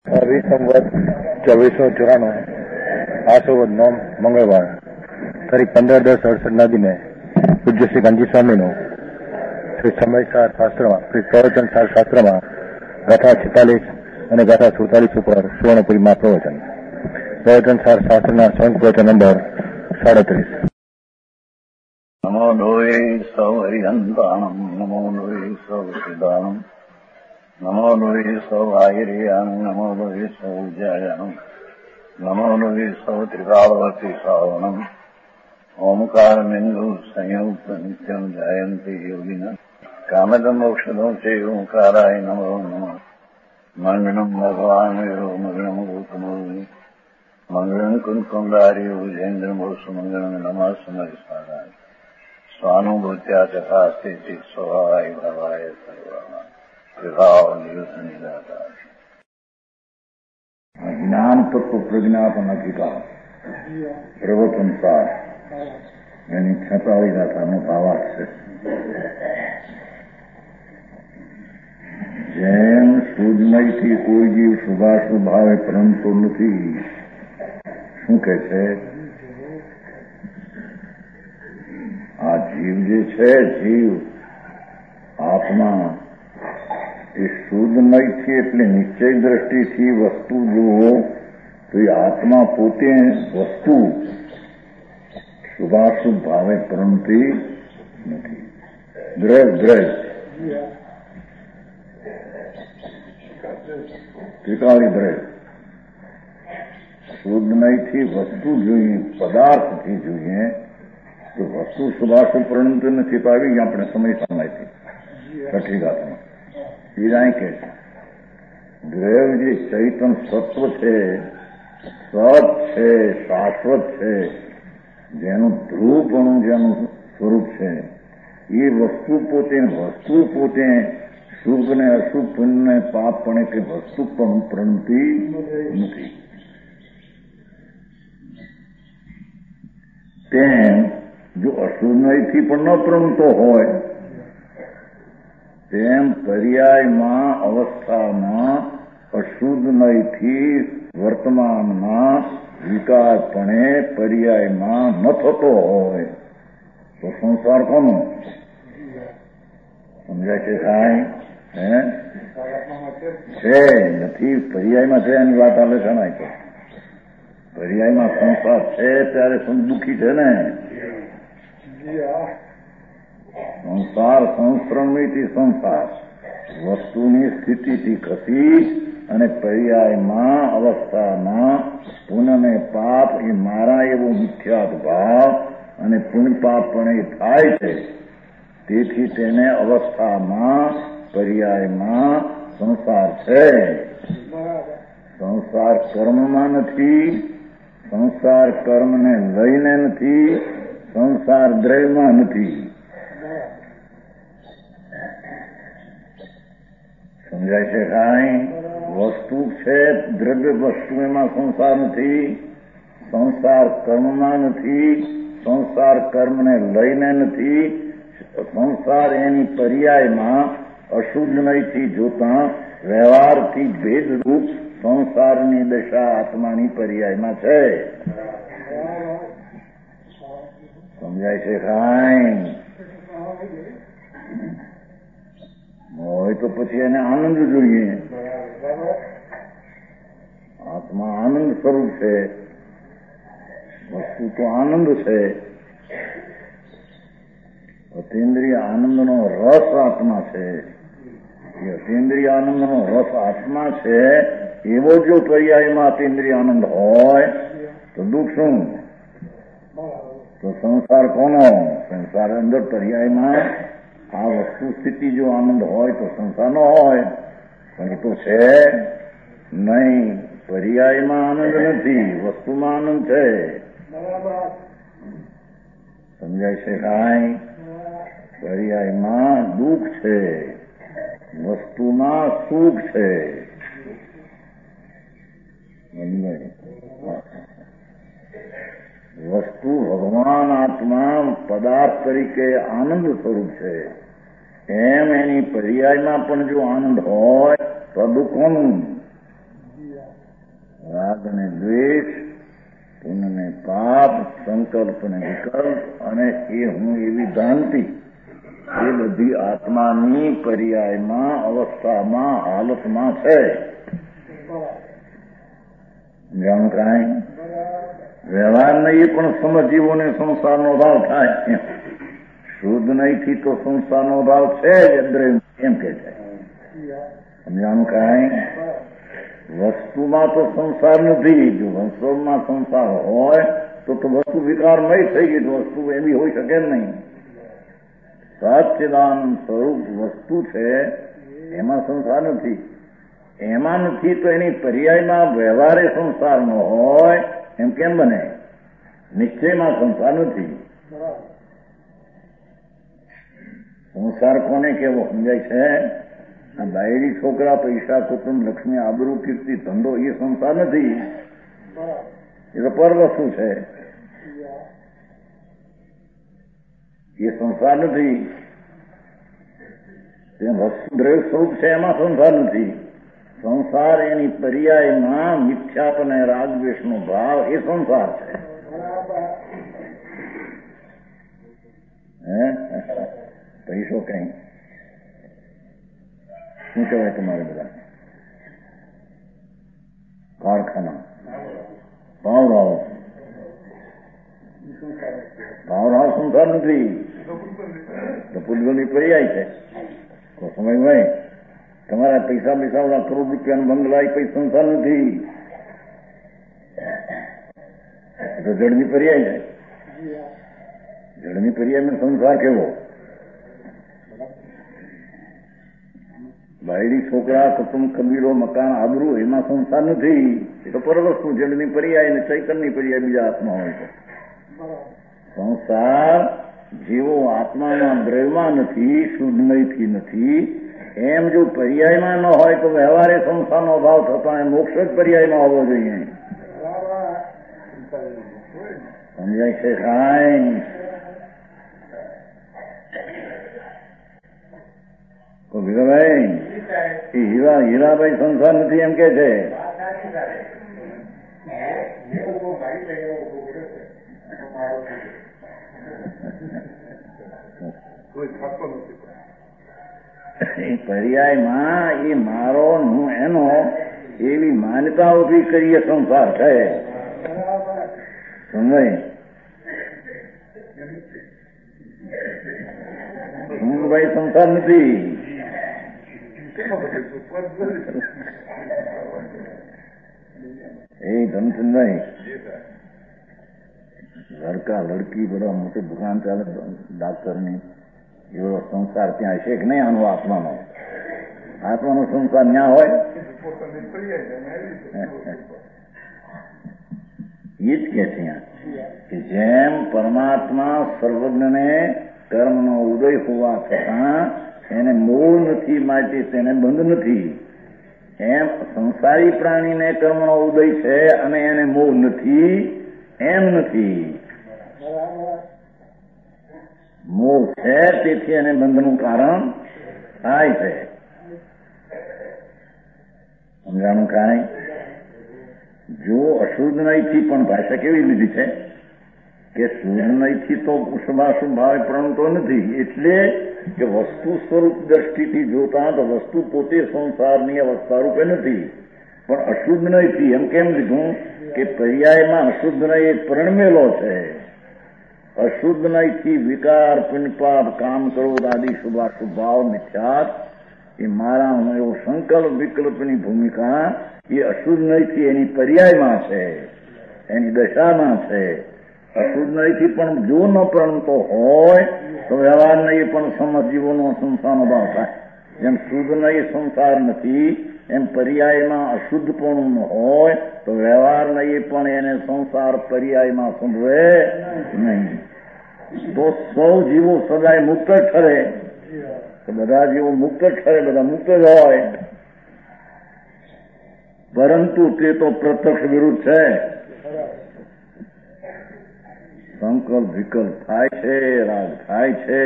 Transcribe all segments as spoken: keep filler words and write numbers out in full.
વીસ સંવત ચોવીસો ચોરાણું આસો નોમ મંગળવાર તારીખ પંદર દસ અડસઠ ના દિને પૂજ્ય શ્રી ગાંધી સ્વામીનું શ્રી સમયસાર શાસ્ત્રમાં શ્રી પ્રવચન સાર શાસ્ત્રમાં ગાથા છેતાલીસ અને ગાથા સુડતાલીસ ઉપર સુવર્ણપુરીમાં પ્રવચન પ્રવચન સાર શાસ્ત્રના સંઘ પ્રવચન નંબર સાડત્રીસ. નમો લોહે સૌ હરિહંતાણમ નમો લોહે સૌ સિદ્ધાણમ નમો લોહે સૌ આહિર્યાણમ નમો લોહે સૌ જયાણમ નમો લોહે સૌ ત્રિકાળવતી શ્રાવણમ ઓમકાર બિંદુ સંયુક્ત નિત્યમ જયંતી યોગિન કામદમ મોક્ષદો છે ઓંકારાય નમો નમઃ મંગળમ ભગવાન વિરો મંગળમ ગૌતમોની મંગળમ કુંકુંડારી ઉજેન્દ્રમો સુમંગળમ નમઃ સમરિસ્વારાય સ્વાનુભૂત્યા તથા સ્થિતિ સ્વભાવાય ભવાય સર્વમાં વિભાવ નિયુત નિરાકાર જ્ઞાન તત્વ પ્રજ્ઞાપન અધિકાર પ્રવચન સાર એની છેતાલીસ ગાથાનો ભાવાર્થ છે. જેમ શુદ્ધમયથી કોઈ જીવ શુભાશુભ ભાવે પરંતુ નથી. શું કે છે? આ જીવ જે છે, જીવ આત્મા એ શુદ્ધમયથી એટલે નિશ્ચય દ્રષ્ટિથી વસ્તુ જુઓ તો એ આત્મા પોતે વસ્તુ શુભાશુભ ભાવે પરમતી નથી. દ્રવ દ્રવ ત્રિકાળી દ્રવ શુદ્ધમયથી વસ્તુ જોઈએ, પદાર્થથી જોઈએ તો વસ્તુ શુભાશુભ પરણત નથી પાવી. આપણે સમય સમયથી છઠ્ઠી ગાથમાં વિરાય કે દ્રવ જે ચૈતન સત્વ છે, સત છે, શાશ્વત છે, જેનું ધ્રુવપણું જેનું સ્વરૂપ છે, એ વસ્તુ પોતે વસ્તુ પોતે શુભ ને અશુભ પુણ્ય પાપપણે કે વસ્તુ પણ પ્રણતી નથી. તેમ જો અશુભમયથી પણ ન પ્રણતો હોય તેમ પર્યાયમાં અવસ્થામાં અશુદ્ધમયથી વર્તમાનમાં વિકારપણે પર્યાયમાં ન થતો હોય તો સંસાર કોનો? સમજાય છે સાહેબ? હે છે નથી પર્યાયમાં છે એની વાત આલે છે ને. પર્યાયમાં સંસાર છે ત્યારે દુઃખી છે ને. સંસાર સંસ્કરણથી સંસાર વસ્તુની સ્થિતિથી ખસી અને પર્યાયમાં અવસ્થામાં પુણ્ય ને પાપ એ મારા એવો મિથ્યાત ભાવ અને પુણ્ય પાપ પણ એ થાય છે. તેથી તેને અવસ્થામાં પર્યાયમાં સંસાર છે. સંસાર કર્મમાં નથી, સંસાર કર્મને લઈને નથી, સંસાર દ્રવ્યમાં નથી. સમજાય છે કાંઈ? વસ્તુ છે દ્રવ્ય વસ્તુ, એમાં સંસાર નથી. સંસાર કર્મમાં નથી, સંસાર કર્મને લઈને નથી. સંસાર એની પર્યાયમાં અશુદ્ધમયથી જોતા વ્યવહારથી ભેદરૂપ સંસારની દશા આત્માની પર્યાયમાં છે. સમજાય છે કાંઈ? હોય તો પછી એને આનંદ જોઈએ. આત્મા આનંદ સ્વરૂપ છે, વસ્તુ તો આનંદ છે. અતિન્દ્રિય આનંદનો રસ આત્મા છે. એ અતિન્દ્રિય આનંદનો રસ આત્મા છે. એવો જો પર્યાયમાં અતિન્દ્રિય આનંદ હોય તો દુઃખ શું? તો સંસાર કોનો? સંસાર અંદર પર્યાયમાં આ વસ્તુ સ્થિતિ જો આનંદ હોય તો સંસાર નો હોય. પણ એ તો છે નહીં. પર્યાયમાં આનંદ નથી, વસ્તુમાં આનંદ છે. સમજાય છે કાંઈ? પર્યાયમાં દુઃખ છે, વસ્તુમાં સુખ છે. વસ્તુ ભગવાન આત્મા પદાર્થ તરીકે આનંદ સ્વરૂપ છે. એમ એની પર્યાયમાં પણ જો આનંદ હોય તો દુઃખોનું રાગ અને દ્વેષ, પુણ્ય ને પાપ, સંકલ્પ ને વિકલ્પ અને એ હું એવી ભ્રાંતિ, એ બધી આત્માની પર્યાયમાં, અવસ્થામાં, હાલતમાં છે. જાણ કાંઈ વ્યવહાર નહીં પણ સમજીવોને સંસારનો ભાવ થાય. શુદ્ધ નહીંથી તો સંસારનો ભાવ છે જ અંદર, એમ કે છે. સમજાણું કાંઈ વસ્તુમાં તો સંસાર નથી. જો વસ્તુમાં સંસાર હોય તો તો વસ્તુ વિકારમય થઈ ગઈ, તો વસ્તુ એવી હોઈ શકે નહીં. સચ્ચિદાનંદ સ્વરૂપ વસ્તુ છે, એમાં સંસાર નથી. એમાં નથી તો એની પર્યાયમાં વ્યવહારે સંસાર ન હોય એમ કેમ બને? નિશ્ચયમાં સંસાર નથી. સંસાર કોને કેવો સમજાય છે? આ બાયડી છોકરા, પૈસા, કુટુંબ, લક્ષ્મી, આબરૂ, કીર્તિ, ધંધો એ સંસાર નથી. એ તો પર વસ્તુ છે, એ સંસાર નથી. વસ્તુ દ્રવ્ય સ્વરૂપ છે, એમાં સંસાર નથી. સંસાર એની પર્યાયમાં મિથ્યાપ અને રાગદ્વેષનો ભાવ, એ સંસાર છે. હે પૈસો કઈ શું કહેવાય તમારે બધા? કારખાના, ભાવરાવ. ભાવરાવ સંસાર નથી, તો પૂતગલની પર્યાય છે. તો સમય ભાઈ તમારા પૈસા પૈસા ઓલા કરોડ રૂપિયાનો બંગલા, એ પૈસા સંસાર નથી, તો જળની પર્યાય છે. જળની પર્યાયમાં સંસાર કેવો? બાયડી છોકરા, કુટુંબ, કબીલો, મકાન, આબરૂ, એમાં સંસાર નથી. એ તો પરવસ્તુ જળની પર્યાય અને ચૈતનની પર્યાય બીજા આત્મા હોય છે. સંસાર જેવો આત્મામાં દ્રવ્યમાં નથી, શુદ્ધમયથી નથી, એમ જો પર્યાયમાં ન હોય તો વ્યવહારે સંસારનો ભાવ થતા મોક્ષ જ પર્યાયમાં હોવો જોઈએ. સમજાય છે કાંઈ? તો હીરાભાઈ એ હીરા હીરાભાઈ સંસાર નથી એમ કે છે. પર્યાયમાં એ મારો હું એનો એવી માન્યતા ઉભી કરીએ સંસાર છે. સમજાય? હું ભાઈ સંસાર નથી. એ ધનચંદ નહીં, લડકા લડકી બધા મોટી દુકાન ચાલે ડાક્ટરની, એવો સંસાર ત્યાં હશે કે નહીં? આનો આત્માનો આત્માનો સંસાર ત્યાં હોય? એ જ કે છે કે જેમ પરમાત્મા સર્વજ્ઞને કર્મનો ઉદય હોવા છતાં એને મોહ નથી, માટે તેને બંધ નથી. એમ સંસારી પ્રાણીને કર્મનો ઉદય છે અને એને મોહ નથી, એમ નથી. મોહ છે તેથી એને બંધનું કારણ થાય છે. સમજાણું કાંઈ? જો અશુદ્ધ નહીંથી પણ ભાષા કેવી લીધી છે કે શુદ્ધ નહીંથી તો શુભાશુભ ભાવે પ્રણતો નથી, એટલે કે વસ્તુ સ્વરૂપ દ્રષ્ટિથી જોતા તો વસ્તુ પોતે સંસારની અવસ્થા રૂપે નથી, પણ અશુદ્ધ નહીંથી. એમ કેમ લીધું કે પર્યાયમાં અશુદ્ધ નહીં એક પરણમેલો છે. અશુદ્ધ નહીંથી વિકાર, પુણ્યપાપ, કામ, ક્રોધ આદિ શુભાશુભ ભાવ, મિથ્યાત, એ મારા હું એવો સંકલ્પ વિકલ્પની ભૂમિકા એ અશુદ્ધ નહીંથી એની પર્યાયમાં છે, એની દશામાં છે. અશુદ્ધ નહીંથી પણ જો ન પ્રણતો હોય તો વ્યવહાર નહીં પણ સમજીવોનો સંસારનો ભાવ થાય. જેમ શુદ્ધ નહીં સંસાર નથી, એમ પર્યાયમાં અશુદ્ધપણું હોય તો વ્યવહાર નહીં પણ એને સંસાર પર્યાયમાં સંભવે નહીં. તો સૌ જીવો સદાય મુક્ત જ ઠરે. તો બધા જીવો મુક્ત જ ઠરે, બધા મુક્ત જ હોય, પરંતુ તે તો પ્રત્યક્ષ વિરુદ્ધ છે. સંકલ્પ વિકલ્પ થાય છે, રાગ થાય છે,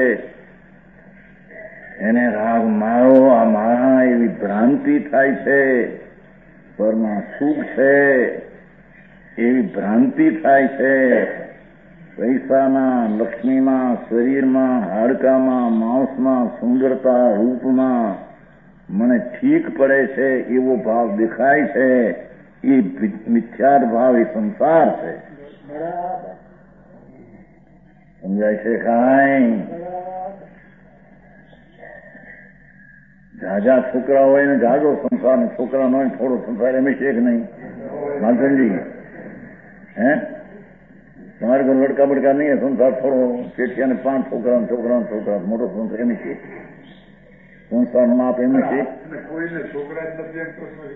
એને રાગ મારો આ મારા એવી ભ્રાંતિ થાય છે. પરમાં સુખ છે એવી ભ્રાંતિ થાય છે. પૈસામાં, લક્ષ્મીમાં, શરીરમાં, હાડકામાં, માંસમાં, સુંદરતા, રૂપમાં મને ઠીક પડે છે એવો ભાવ દેખાય છે. એ મિથ્યાર ભાવ એ સંસાર છે. સમજાય છે કાંઈ? જાજા છોકરા હોય ને જાજો સંસાર, ને છોકરા નો થોડો સંસાર એમ છે કે નહીં? માધવજી, હે તમારે ઘર લડકા બડકા નહીં, સંસાર થોડો પેઠિયા ને પાંચ છોકરા છોકરા છોકરા મોટો સંસાર એમ છે. સંસાર નો માપ એમ છે. કોઈને છોકરા જ નથી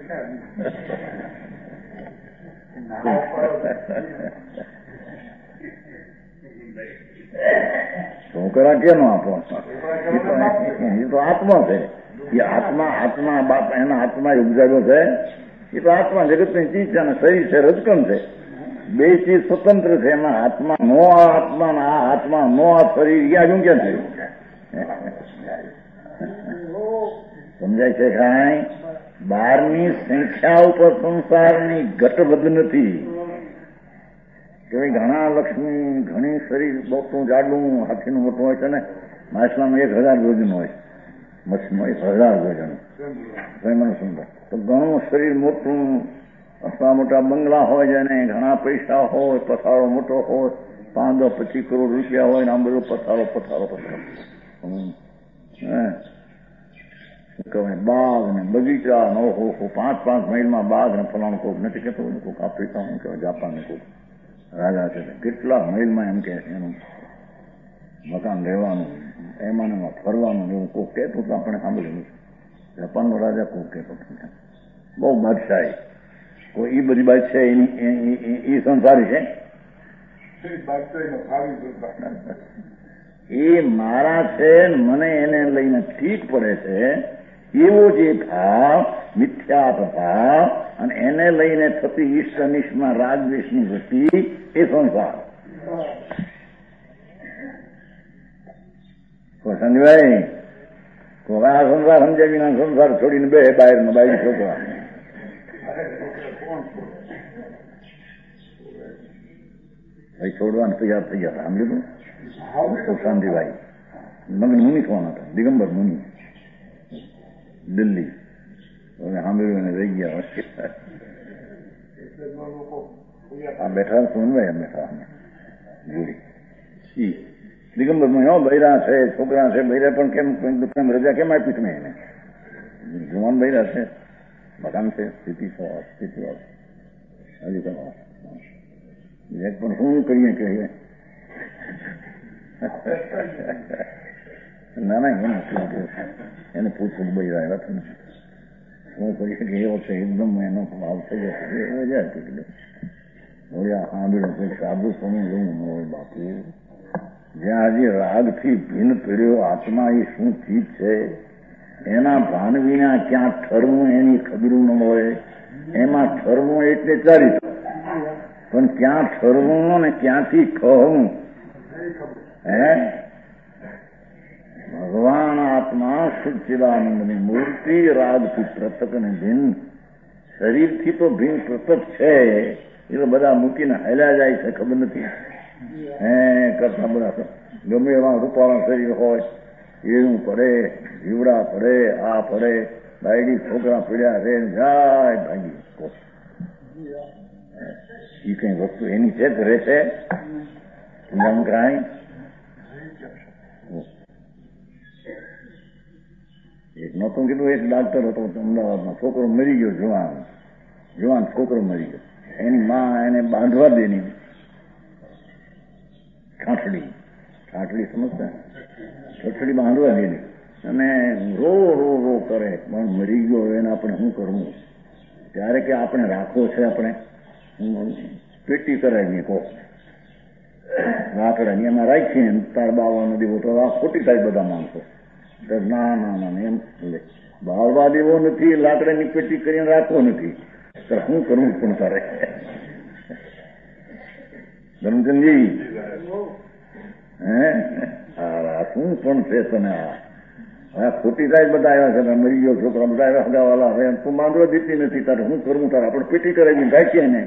છોકરા કેમ આપો? એ તો આત્મા છે. એ આત્મા આત્મા બાપ એના આત્મા ઉપજાવ્યો છે. એ તો આત્મા જગતની ચીજ છે અને શરીર છે રજકણ છે. બે ચીજ સ્વતંત્ર છે. એમાં આત્મા નો આ આત્મા ને આ આત્મા નો આ શરીર યાદ હું ક્યાં થયું? સમજાય છે કાંઈ? બારની સંખ્યા ઉપર સંસારની ઘટવધ નથી. કે ઘણા લક્ષ્મી, ઘણી શરીર મોટું જાડું, હાથીનું મોટું હોય છે ને, માછલામાં એક હજાર વજન હોય, મચ્છીમાં એક હજાર વજન. મને સુંદર તો ઘણું શરીર મોટું, અથવા મોટા બંગલા હોય જેને ઘણા પૈસા હોય, પથારો મોટો હોય, પાંચ દસ પચીસ કરોડ રૂપિયા હોય ને આમ બધો પથારો પથારો પથારો કહેવાય. બાગ ને બગીચા નો હો પાંચ પાંચ માઇલમાં બાગ ને ફલાણું કોક નથી કહેતો, કોઈક આફ્રિકા હું કહેવાય, જાપાન ને કોઈક રાજા છે કેટલા માઇલમાં એમ કે એનું મકાન રહેવાનું, એમાં એમાં ફરવાનું એવું કોક કહેતું તો આપણે સાંભળ્યું. જાપાનનો રાજા કોક કહેતો બહુ બાદશાહી. કોઈ એ બધી બાદશાહી એની એ સંસારી છે. એ મારા છે મને એને લઈને ઠીક પડે છે એવો જે ભાવ મિથ્યા ભાવ અને એને લઈને થતી ઈષ્ટ અનિષ્ટમાં રાગદ્વેષની વૃત્તિ એ સંસાર. સમજવાય? આ સંસાર સમજાય વિના સંસાર છોડીને બે બહાર નો બાઈ છોકરા ભાઈ છોડવાનું તૈયાર તૈયાર સાંભળ્યું તો શાંતિભાઈ મગન મુનિ કોણ હતા? દિગંબર મુનિ, દિલ્હી. સાંભળ્યું એને રહી ગયા. આ બેઠા સોનભાઈ બેઠા જોડી દિગંબર મુનિ. હો બૈરા છે, છોકરા છે, બૈરા પણ કેમ કેમ રજા કેમ આપી તમે એને? જુવાન બૈરા છે, મકાન છે, સ્થિતિ છે, સ્થિતિ હજી પણ શું કરીએ કહીએ? ના ના એને એને પૂછવું બૈરા એવા છે ને શું કરીએ કે એવો છે એકદમ એનો ભાવ થઈ જશે એવો જાય એટલે બોલ્યા સાંભળ્યું કંઈક સાધુ સમય લઉં ન હોય બાપુ. જ્યાં હજી રાગથી ભીન પીડ્યો આત્મા એ શું ચીજ છે એના ભાન વિના ક્યાં ઠરવું એની ખબરું ન હોય. એમાં ઠરવું એટલે ચારિત્ર, પણ ક્યાં ઠરવું ને ક્યાંથી કહું? હે ભગવાન આત્મા સચ્ચિદાનંદની મૂર્તિ રાગથી પૃથક ને ભિન્ન, શરીરથી તો ભિન્ન પૃથક છે. એ તો બધા મૂકીને હાલ્યા જાય છે, ખબર નથી હે કરતા. બધા ગમે એવા રૂપાળા શરીર હોય, એનું પડે, જીવડા પડે, આ પડે, બાયડી છોકરા પીડ્યા રે જાય ભાગી. એ કઈ વસ્તુ એની છે ઘરે છે કાંઈ? એક નહોતું કીધું, એક ડાક્ટર હતો અમદાવાદમાં, છોકરો મરી ગયો, જુવાન જુવાન છોકરો મરી ગયો. એની માં એને બાંધવા દેની ઠાઠડી ઠાઠડી સમજતા, ઠાઠડી બાંધવા દેની અને રો રો રો કરે, પણ મરી ગયો એને આપણે શું કરવું? ત્યારે કે આપણે રાખવો છે, આપણે પેટી કરાવીએ કહો લાકડાની એમાં રાખીએ તાર બાવાનો દેવો તો આ ખોટી થાય બધા માણસો. ના ના ના એમ બાળવા દેવો નથી, લાકડાની પેટી કરીને રાખવો નથી. શું કરવું પણ તારે? ધર્મચંદજી હે શું પણ છે તને? હા ખોટી સાહેબ બધા આવ્યા છે, મરી ગયો છોકરા બધા આવ્યા હગાવાલા. હવે તું માંડવા દીધી નથી, તારે હું કરું? તારે આપણે પેટી કરાવી ગાંચીએ ને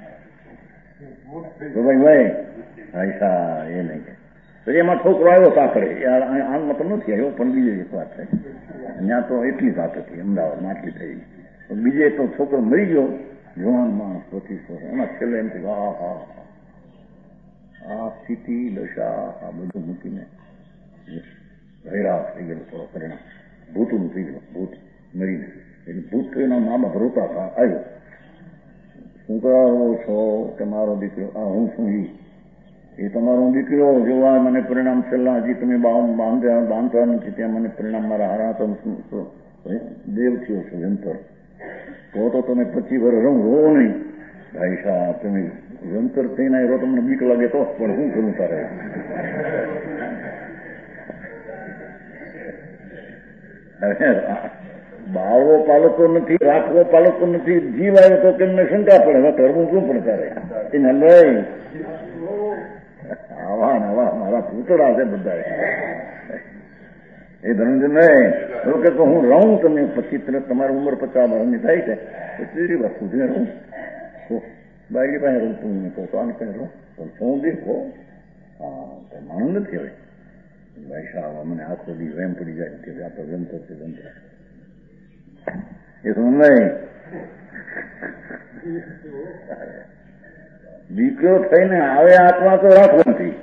તો ભાઈ ભાઈ હા એ નહીં. પછી એમાં છોકરો આવ્યો કાકડે, આનમાં તો નથી આવ્યો, પણ બીજી એક વાત થઈ. ત્યાં તો એટલી વાત હતી અમદાવાદમાં, આટલી થઈ. બીજે તો છોકરો મરી ગયો, જવાન માણસ પચીસ વર્ષ. એમાં છેલ્લે એમ થયું હા હા આ સ્થિતિ દશા આ બધું મૂકીને હૈરાશ થઈ ગયેલું થોડો પરિણામ. ભૂતનું થઈ ગયું, ભૂત મરીને. એટલે ભૂત થયું એના મા બાપ રોતા હતા. આવ્યો શું કરો છો કે મારો દીકરો? આ હું શું ઈ એ તમારો દીકરો જોવા મને પરિણામ છેલ્લા હજી તમે બાંધ્યા બાંધતા નથી ત્યાં મને પરિણામ મારા હારા તો દેવ થયો છો જંતર. તો તો તમે પચીસ વર્ષ રહું રહો નહીં ભાઈ સાહેબ. તમે જંતર થઈને રહો, તમને બીક લાગે તો પણ શું કરું તારે? બાળવો પાલકો નથી, રાખવો પાલકો નથી, જીવ આવ્યો તો તેમને શંકા પડે. હવે કરવું શું પડે તારે? એને લઈ આવા નવા મારા પૂતળા છે બધા. એ ધનંજય નહીં કે તો હું રહું તમે પછી તમારી ઉંમર પચાસ વર્ષની થાય છે પછી વસ્તુ છે રહું બાકી પાસે રહું તું કહો તો આને પાસે રહું શું દેખો હા માનું નથી. હવે ભાઈ સાહેબ મને આખો દી વેમ પડી જાય કે આ તો જંતર છે જંતર એ તો નહીં. દીકરો થઈને આવે આત્મા તો રાખવો નથી.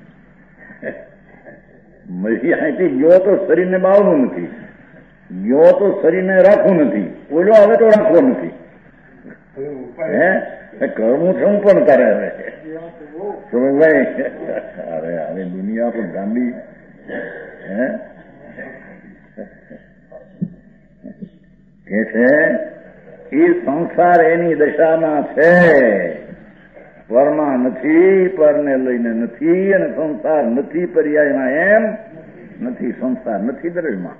મરી અહીંથી ગયો તો શરીરને બાવવું નથી, ગયો તો શરીરને રાખવું નથી, ઓલો આવે તો રાખવો નથી. હે કરવું છું પણ તારે હવે ભાઈ. અરે હવે દુનિયા પણ ગાંધી હે કે છે એ સંસાર એની દશામાં છે, પરમાં નથી, પરને લઈને નથી, અને સંસાર નથી પર્યાયમાં એમ નથી. સંસાર નથી દ્રવ્યમાં,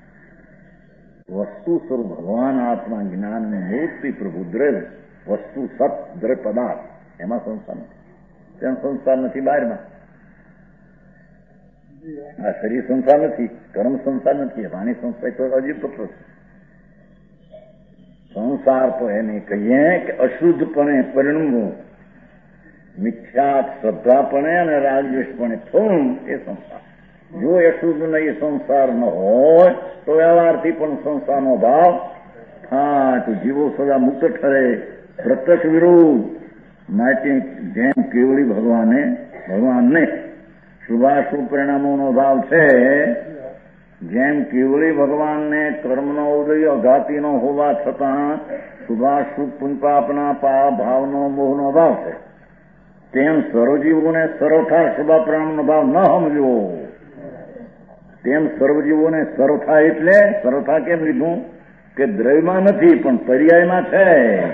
વસ્તુ સ્વરૂપ ભગવાન આત્મા જ્ઞાનની મૂર્તિ પ્રભુ દ્રવ્ય વસ્તુ સત દ્રવ્ય પદાર્થ એમાં સંસાર નથી. તેમ સંસાર નથી બહારમાં. આ શરીર સંસાર નથી, કર્મ સંસાર નથી, વાણી સંસાર તો અજીબ તત્વ છે. સંસાર તો એને કહીએ કે અશુદ્ધપણે પરિણમવું, મિથ્યા શ્રદ્ધાપણે અને રાજદ્વેષપણે થોડું એ સંસાર. જો એ શુદ્ધ નહીં સંસાર ન હોય તો વ્યવહારથી પણ સંસારનો ભાવ થાય તો જીવો સદા મુક્ત ઠરે. પ્રત્યક્ષ વિરુદ્ધ માટે જેમ કેવળી ભગવાને ભગવાનને શુભાશુભ પરિણામોનો ભાવ છે, જેમ કેવળી ભગવાનને કર્મનો ઉદય અઘાતીનો હોવા છતાં શુભાશુભ પુણ્યપાપના ભાવનો મોહનો ભાવ છે, તેમ સર્વજીવોને સર્વથા શુભા પરિણામનો ભાવ ન સમજવો. તેમ સર્વજીવોને સર્વથા એટલે સર્વથા કેમ લીધું કે દ્રવ્યમાં નથી પણ પર્યાયમાં છે.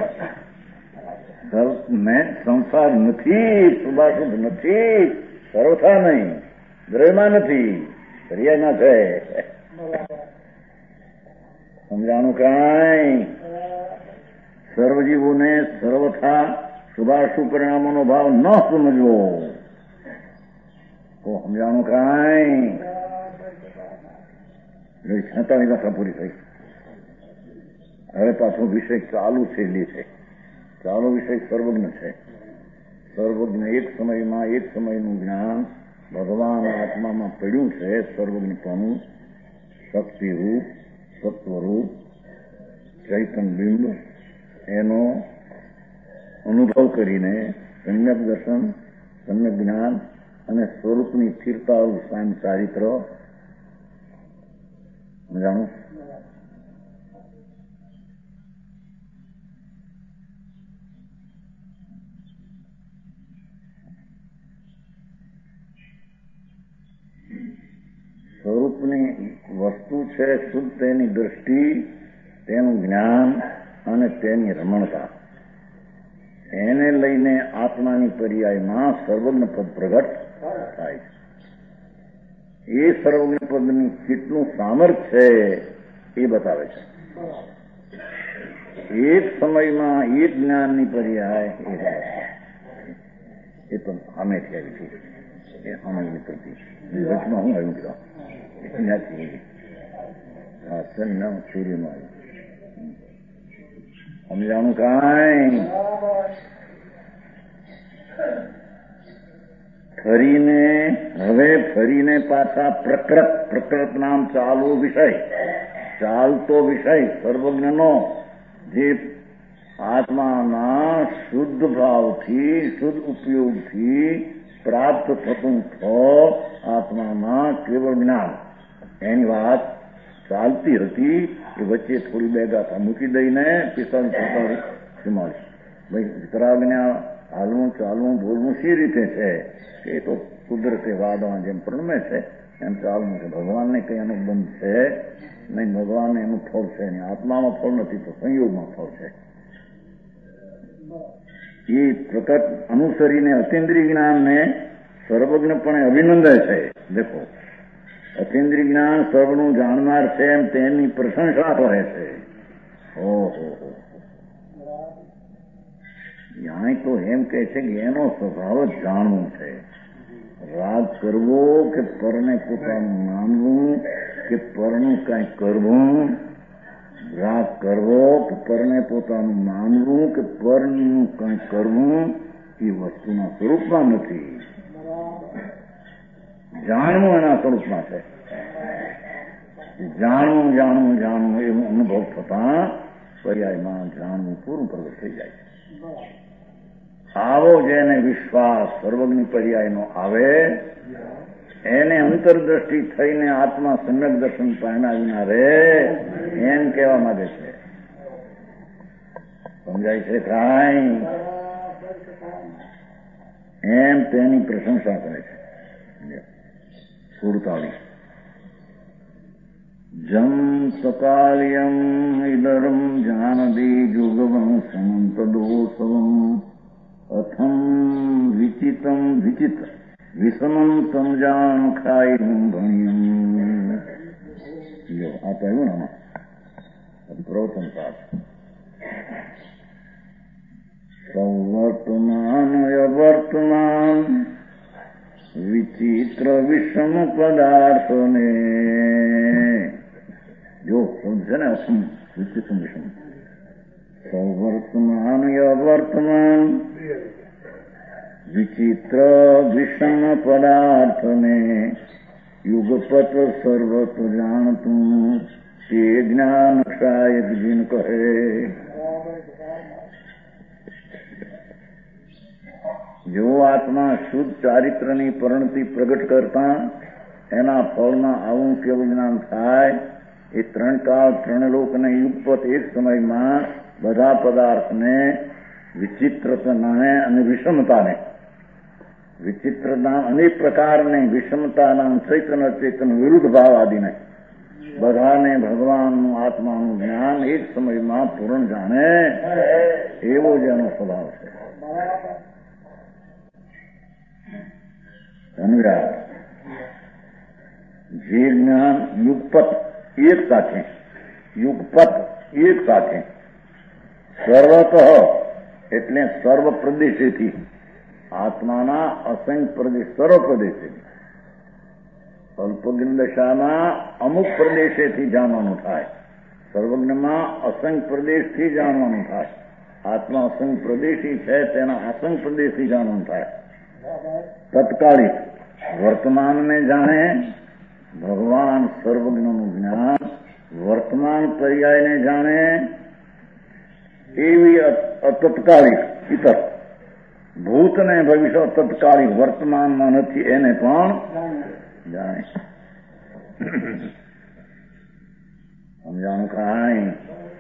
સંસાર નથી, શુભાશુભ નથી, સર્વથા નહીં, દ્રવ્યમાં નથી, પર્યાયમાં છે. સમજાણું કાંઈ? સર્વજીવોને સર્વથા શુભાશુભ પરિણામોનો ભાવ ન સમજવો તો સમજાણું કાંઈ? છતાંની કથા પૂરી થઈ. હવે પાછો વિષય ચાલુ છે લે છે. ચાલો વિષય સર્વજ્ઞ છે. સર્વજ્ઞ એક સમયમાં એક સમયનું જ્ઞાન ભગવાન આત્મામાં પડ્યું છે. સર્વજ્ઞપણું શક્તિરૂપ સત્વરૂપ ચૈતન બિંબ એનો અનુભવ કરીને સમ્યક દર્શન સમ્યક જ્ઞાન અને સ્વરૂપની સ્થિરતા સામ ચારિત્ર જાણું. સ્વરૂપની વસ્તુ છે શુદ્ધ તેની દ્રષ્ટિ, તેનું જ્ઞાન અને તેની રમણતા, એને લઈને આત્માની પર્યાયમાં સર્વજ્ઞ પદ પ્રગટ થાય છે. એ સર્વજ્ઞ પદની કેટલું સામર્થ્ય છે એ બતાવે છે. એક સમયમાં એક જ્ઞાનની પર્યાય એ તો સામેથી આવી છે. એ સામે નીકળતી વચમાં હું આવ્યું કીધું ત્યાંથી હા સન્ના સૂર્યમાં સમજાણું કાંઈ ફરીને હવે ફરીને પાછા પ્રકૃત પ્રકૃત નામ ચાલુ વિષય ચાલતો વિષય સર્વજ્ઞનો જે આત્માના શુદ્ધ ભાવથી શુદ્ધ ઉપયોગથી પ્રાપ્ત થતું ફળ આત્માના કેવળ જ્ઞાન એની વાત ચાલતી હતી એ વચ્ચે થોડી બે ગાથા મૂકી દઈને પિસ્તાલીસ પિસ્તાલીસ ચુમ્માલીસ ભાઈ વિતરાગને હાલવું ચાલવું બોલવું સી રીતે છે કે એ તો કુદરતે વાદળા જેમ પ્રણમે છે એમ ચાલવું છે. ભગવાનને કંઈ એનું બંધ છે નહીં, ભગવાનને એનું ફળ છે નહીં, આત્મામાં ફળ નથી તો સંયોગમાં ફળ છે. એ પ્રકટ અનુસરીને અતિન્દ્રિય જ્ઞાનને સર્વજ્ઞપણે અભિનંદે છે. દેખો અતિન્દ્રિય જ્ઞાન સર્વનું જાણનાર છે એમ તેની પ્રશંસા કરે છે. ઓહો ત્યાં તો એમ કહે છે કે એનો સ્વભાવ જ જાણવું છે. રાગ કરવો કે પરને પોતાનું માનવું કે પરનું કાંઈ કરવું, રાગ કરવો કે પરને પોતાનું માનવું કે પરનું કાંઈ કરવું એ વસ્તુના સ્વરૂપમાં નથી. જાણવું એના સ્વરૂપમાં છે. જાણવું જાણવું જાણવું એવું અનુભવ થતા પર્યાયમાં જાણવું પૂરું પ્રગટ થઈ જાય છે. આવો જેને વિશ્વાસ સર્વજ્ઞ પર્યાયનો આવે એને અંતરદ્રષ્ટિ થઈને આત્મા સમ્યક દર્શન પામ્યા વિના રે એમ કહેવા માંગે છે. સમજાય છે કાંઈ? એમ તેની પ્રશંસા કરે છે. સુડતાલીસ જમ સકાલ્યમ ઇદરમ જાનદી જુગવમ સમંતદોષવમ અથમ વિચિતમ વિચિત્ર વિષમમ સમજાણ ખાયમ ભણ્યમ. જો આ કહ્યું ને આમાં પ્રવચન પાઠ સૌવર્તમાન અવર્તમાન વિચિત્ર વિષમ પદાર્થોને જો સમજે ને અસમ વિચિત્ર વિષમ સૌવર્તમાન અવર્તમાન વિચિત્ર વિષમ પદાર્થને યુગપત સર્વત જાણતું તે જ્ઞાન શાયદ જીન કહે. જો આત્મા શુદ્ધ ચારિત્રની પરિણતિ પ્રગટ કરતા એના ફળના આવું કેવું જ્ઞાન થાય એ ત્રણ કાળ ત્રણ લોકને યુગપત એક સમયમાં બધા પદાર્થને વિચિત્રતાને અને વિષમતાને વિચિત્રના અનેક પ્રકારને વિષમતાના ચૈતન અચેતન વિરુદ્ધ ભાવ આદિને બધાને ભગવાનનું આત્માનું જ્ઞાન એક સમયમાં પૂર્ણ જાણે એવો જ એનો સ્વભાવ છે. ધન્યવાદ. જે જ્ઞાન યુગપત એક સાથે યુગપત એક સાથે સર્વત એટલે સર્વ પ્રદેશેથી આત્માના અસંખ્ય પ્રદેશ સર્વ પ્રદેશેથી અલ્પજ્ઞ દશામાં અમુક પ્રદેશેથી જાણવાનું થાય, સર્વજ્ઞમાં અસંખ્ય પ્રદેશથી જાણવાનું થાય. આત્મા અસંખ્ય પ્રદેશી છે તેના અસંખ્ય પ્રદેશથી જાણવાનું થાય. તત્કાલિક વર્તમાનને જાણે ભગવાન સર્વજ્ઞનું જ્ઞાન વર્તમાન પર્યાયને જાણે એવી અતત્કાલિક ઇતર ભૂતને ભવિષ્ય તત્કાલિક વર્તમાનમાં નથી એને પણ જાણે. સમજાણું કાંઈ?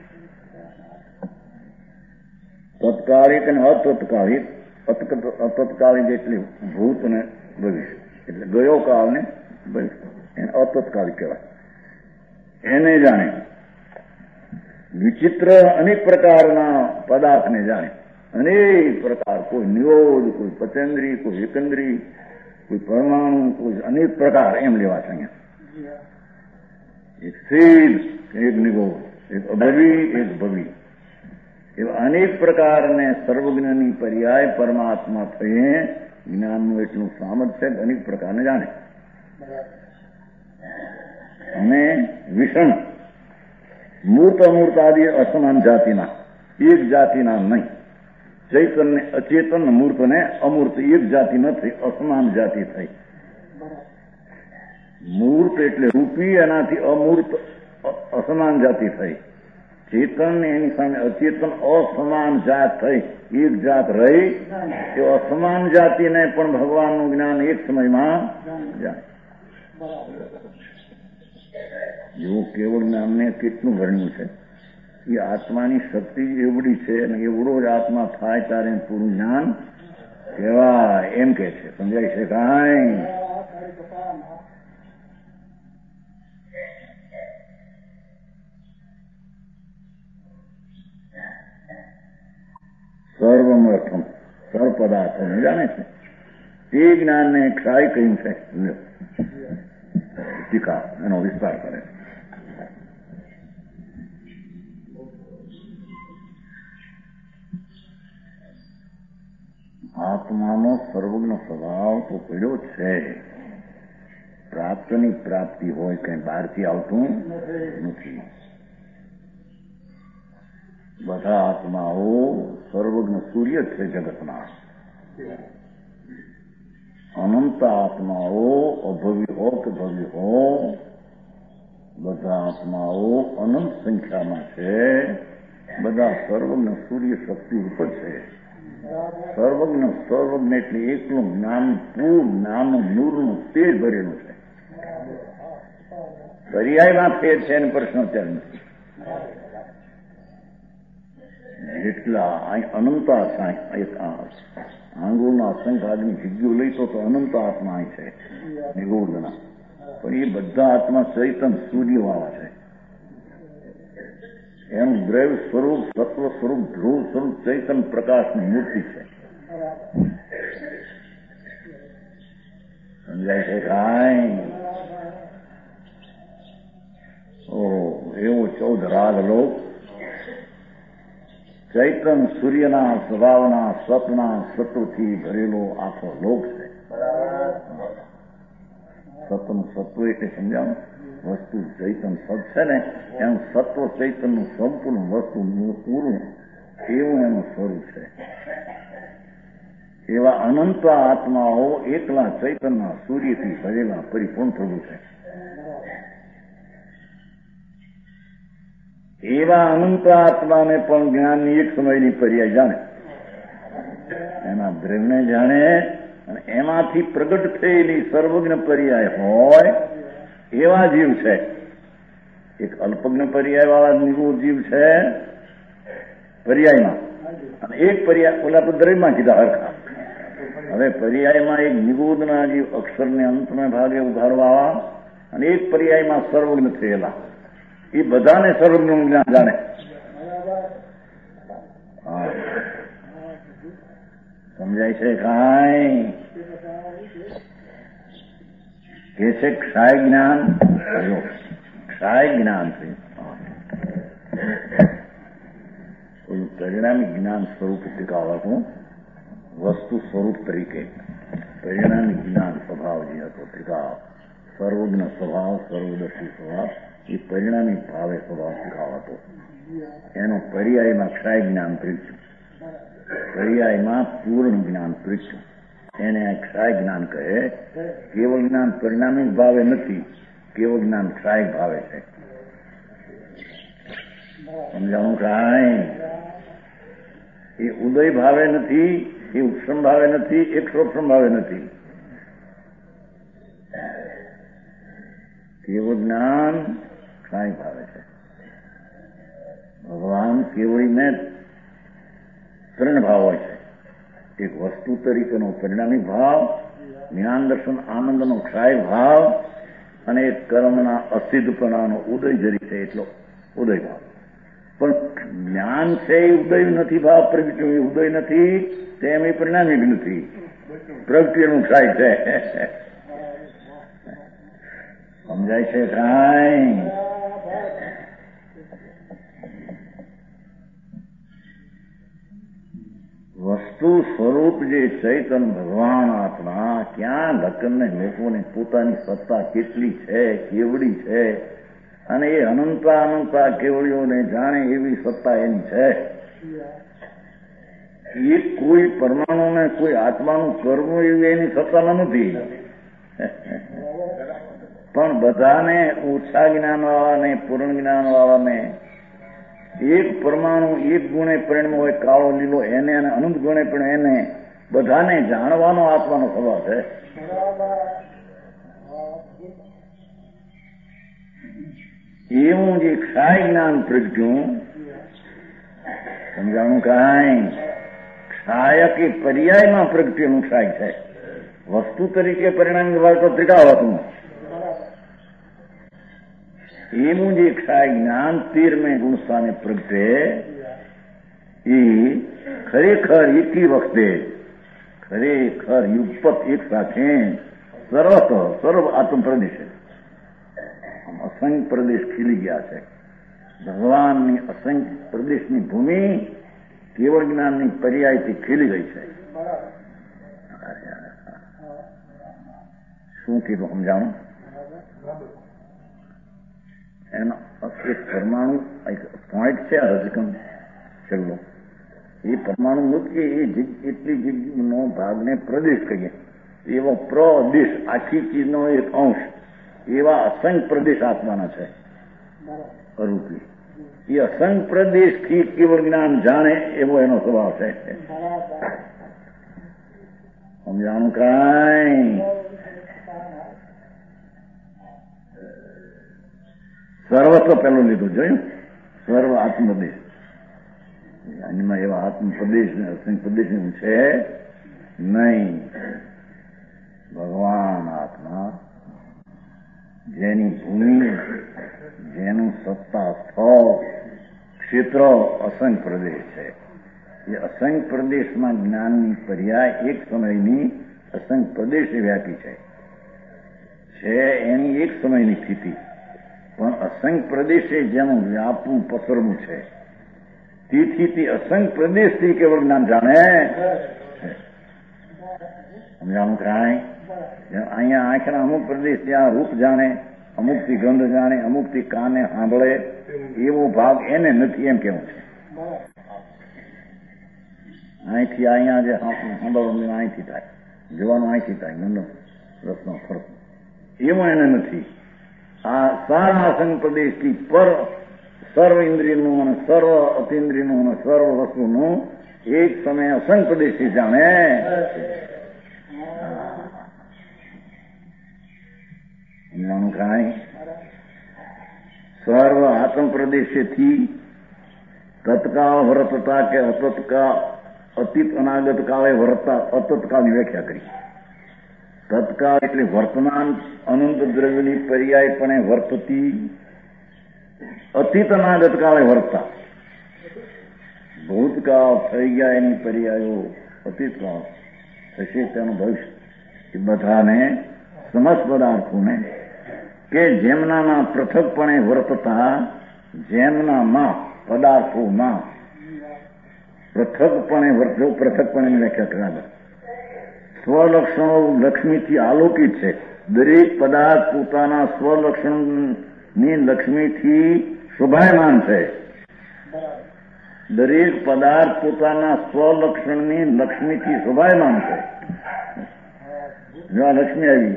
તત્કાલિક અને અતત્કાલિક અતત્કાલિક એટલે ભૂત ને ભવિષ્ય એટલે ગયો કાળ ને ભવિષ્ય એને અતત્કાલિક કહેવાય. એને જાણે. વિચિત્ર અનેક પ્રકારના પદાર્થને જાણે. અનેક પ્રકાર, કોઈ નિરોધ, કોઈ પચેન્દ્રી, કોઈ એકંદ્રી, કોઈ પરમાણુ, કોઈ અનેક પ્રકાર એમ લેવા છે અહીંયા. એક સિદ્ધ, એક નિરોધ, એક અભવી, એક ભવી એવા અનેક પ્રકારને સર્વજ્ઞની પર્યાય પરમાત્મા થઈએ જ્ઞાનનું એટલું સામર્થ્ય અનેક પ્રકારને જાણે. અને વિષમ મૂર્ત અમૂર્ત આદિ અસમાન જાતિના, એક જાતિના નહીં. ચૈતન ને અચેતન, મૂર્ત ને અમૂર્ત એક જાતિ નથી, અસમાન જાતિ થઈ. મૂર્ત એટલે રૂપી, એનાથી અમૂર્ત અસમાન જાતિ થઈ. ચેતન ને એની સામે અચેતન અસમાન જાત થઈ, એક જાત રહી. એ અસમાન જાતિને પણ ભગવાનનું જ્ઞાન એક સમયમાં જાય. જેવું કેવળ જ્ઞાનને કેટલું વર્ણ્યું છે. એ આત્માની શક્તિ એવડી છે અને એવડો જ આત્મા થાય ત્યારે પૂરું જ્ઞાન કહેવાય એમ કે છે. સમજાય છે કાંઈ? સર્વમર્થમ સર્વ પદાર્થો જાણે છે તે જ્ઞાનને ક્ષાય કહ્યું છે. ટીકા એનો વિસ્તાર કરે. આત્માનો સર્વજ્ઞ સ્વભાવ તો પડ્યો છે. પ્રાપ્તની પ્રાપ્તિ હોય કઈ બહારથી આવતું નથી. બધા આત્માઓ સર્વજ્ઞ સૂર્ય છે જગતના. અનંત આત્માઓ અભવ્ય હો કે ભવ્ય હો, બધા આત્માઓ અનંત સંખ્યામાં છે. બધા સર્વજ્ઞ સૂર્ય શક્તિ ઉપર છે. સર્વજ્ઞ સર્વજ્ઞ એટલે એકલું જ્ઞાન, પૂર જ્ઞાન નૂરનું તેજ ભરેલું છે. પર્યાયમાં ફેર છે અને પ્રશ્ન અત્યારે નથી. એટલા અનંતા આંગોળના અસંખ્ય આદમી જગ્યો લઈશો તો અનંત આત્મા અહીં છે નિગોળના. પણ એ બધા આત્મા ચૈતન સૂર્યવાળા છે. એનું દ્રવ્ય સ્વરૂપ, સત્વ સ્વરૂપ, ધ્રુવ સ્વરૂપ ચૈતન પ્રકાશની મૂર્તિ છે. સમજાય છે કાંઈ? ઓહો, એવો ચૌદ રાગ લોક ચૈતન સૂર્યના સ્વભાવના સતના સત્વથી ભરેલો આખો લોક છે. સતનું સત્વ એટલે સમજાવું, વસ્તુ ચૈતન સત છે ને એનું સત્વ ચૈતનનું સંપૂર્ણ વસ્તુ પૂરું એવું એનું સ્વરૂપ છે. એવા અનંત આત્માઓ એકલા ચૈતનના સૂર્યથી ભરેલા પરિપૂર્ણ પ્રભુ છે. એવા અનંત આત્માને પણ જ્ઞાનની એક સમયની પર્યાય જાણે, એના દ્રવ્યને જાણે અને એમાંથી પ્રગટ થયેલી સર્વજ્ઞ પર્યાય હોય એવા જીવ છે. એક અલ્પજ્ઞ પર્યાય વાળા નિગૂઢ જીવ છે પર્યાયમાં, અને એક પર્યાય ઓલા તો દ્રવ્યમાં કીધા હરખા. હવે પર્યાયમાં એક નિગૂઢના જીવ અક્ષરને અંતના ભાગે ઉઘાડવા અને એક પર્યાયમાં સર્વજ્ઞ થયેલા, એ બધાને સર્વજ્ઞનું જ્ઞાન જાણે. સમજાય છે કાંઈ? કે છે ક્ષાય જ્ઞાન. ક્ષાય જ્ઞાન છે પરિણામી જ્ઞાન સ્વરૂપ ટીકાવાતું વસ્તુ સ્વરૂપ તરીકે પરિણામી જ્ઞાન સ્વભાવ જે હતો ટીકા, સર્વજ્ઞ સ્વભાવ, સર્વદર્શી સ્વભાવ, એ પરિણામી ભાવે સ્વભાવ શીખાવાતો. એનો પર્યાયમાં ક્ષાય જ્ઞાન પરીક્ષું, પર્યાયમાં પૂર્ણ જ્ઞાન પરીક્ષું, એને ક્ષાય જ્ઞાન કહે. કેવળ જ્ઞાન પરિણામી ભાવે નથી, કેવળ જ્ઞાન ક્ષાય ભાવે છે. સમજાવું કાંઈ? એ ઉદય ભાવે નથી, એ ઉપશ્રમ ભાવે નથી, એક ક્ષોભ્રમ ભાવે નથી. કેવળ જ્ઞાન ક્ષાય ભાવે છે. ભગવાન કેવળીને ત્રણ ભાવ હોય છે. એક વસ્તુ તરીકેનો પરિણામી ભાવ, જ્ઞાન દર્શન આનંદનો ક્ષાય ભાવ, અને એક કર્મના અસિદ્ધપણાનો ઉદય જરી છે એટલો ઉદય ભાવ. પણ જ્ઞાન છે એ ઉદય નથી ભાવ, પ્રગટ્ય એ ઉદય નથી, તેમ એ પરિણામી નથી, પ્રગટ્યનું ક્ષાય છે. સમજાય છે કાંઈ? વસ્તુ સ્વરૂપ જે ચૈતન ભગવાન આત્મા ક્યાં લખનને લોકોને પોતાની સત્તા કેટલી છે, કેવડી છે, અને એ અનંતા અનંતા કેવળીઓને જાણે એવી સત્તા એની છે. એ કોઈ પરમાણુને કોઈ આત્માનું કરવું એવી એની સત્તામાં નથી. પણ બધાને ઓછા જ્ઞાન વાળાને પૂર્ણ જ્ઞાન વાળાને એક પરમાણુ એક ગુણે પરિણમ હોય, કાળો લીલો એને અને અનંત ગુણે પણ એને બધાને જાણવાનો આત્માનો સ્વભાવ છે. એવું જે ક્ષાય જ્ઞાન પ્રગટ્યું સમજાણું કાંઈ ક્ષાય કે પર્યાયમાં પ્રગટ્યેલું ક્ષાય છે. વસ્તુ તરીકે પરિણામ વિભાગ તો ત્રિકાવતનું એવું જે ક્ષાય જ્ઞાન તીરમે ગુણસ્થાને પ્રગટે એ ખરેખર એકી વખતે ખરેખર યુગપત એક સાથે સર્વત સર્વ આત્મ પ્રદેશ અસંખ્ય પ્રદેશ ખીલી ગયા છે. ભગવાનની અસંખ્ય પ્રદેશની ભૂમિ કેવળ જ્ઞાનની પર્યાયથી ખીલી ગઈ છે. શું કીધું સમજાણું? એનો એક પરમાણુ એક પોઈન્ટ છે રજકમ છેલ્લો એ પરમાણુ મૂકીએ એ એટલી જગ્યાનો ભાગને પ્રદેશ કહીએ. એવો પ્રદેશ આખી ચીજનો એક અંશ એવા અસંખ્ય પ્રદેશ આત્માના છે અરૂપી. એ અસંખ્ય પ્રદેશથી કેવળ જ્ઞાન જાણે એવો એનો સ્વભાવ છે. સમજાણું કાંઈ? સર્વત્ર પેલું લીધું જોયું, સર્વ આત્મપ્રદેશ. એમાં એવા આત્મપ્રદેશ ને અસંખ્ય પ્રદેશ છે નહીં. ભગવાન આત્મા જેની ભૂમિ જેનું સત્તા સ્થળ ક્ષેત્ર અસંખ્ય પ્રદેશ છે. એ અસંખ્ય પ્રદેશમાં જ્ઞાનની પર્યાય એક સમયની અસંખ્ય પ્રદેશ વ્યાપી છે છે એની એક સમયની સ્થિતિ. પણ અસંખ્ય પ્રદેશે જેનું વ્યાપવું પસરવું છે તેથી તે અસંખ્ય પ્રદેશથી કેવળ જ્ઞાન જાણે. સમજાણું કાંઈ? અહીંયા આંખના અમુક પ્રદેશ ત્યાં રૂપ જાણે, અમુકથી ગંધ જાણે, અમુકથી કાને સાંભળે એવો ભાગ એને નથી એમ કેવું છે. અહીંથી અહીંયા જે સાંભળવાનું અહીંથી થાય, જોવાનું અહીંથી થાય, ગંધો રસનો ફરક એવો એને નથી. આ સારા અસંખ્ય પ્રદેશથી પર સર્વ ઇન્દ્રિયનું અને સર્વ અતિન્દ્રિયનું અને સર્વ વસ્તુનું એક સમય અસંખ્ય પ્રદેશથી જાણે. જાણું કાંઈ? સર્વ આત્મ પ્રદેશેથી તત્કાળ વર્તતા કે અતત્કાળ અતીત અનાગત કાળે વર્તતા અતત્કાળની વ્યાખ્યા કરી. તત્કાળ એટલે વર્તમાન અનંત દ્રવ્યની પર્યાયપણે વર્તતી, અતીત અનાગત કાળે વર્તતા. ભૂતકાળ થઈ ગયા એની પર્યાયો અતીતકાળ થશે તેનું ભવિષ્ય. એ બધાને સમસ્ત પદાર્થોને કે જેમનામાં પૃથકપણે વર્તતા, જેમનામાં પદાર્થોમાં પૃથકપણે વર્તો, પૃથકપણે વ્યાખ્યા કરાવે. સ્વલક્ષણો લક્ષ્મીથી આલોકિત છે. દરેક પદાર્થ પોતાના સ્વલક્ષણની લક્ષ્મીથી શોભાયમાન છે. દરેક પદાર્થ પોતાના સ્વલક્ષણની લક્ષ્મીથી શોભાયમાન છે. જો આ લક્ષ્મી આવી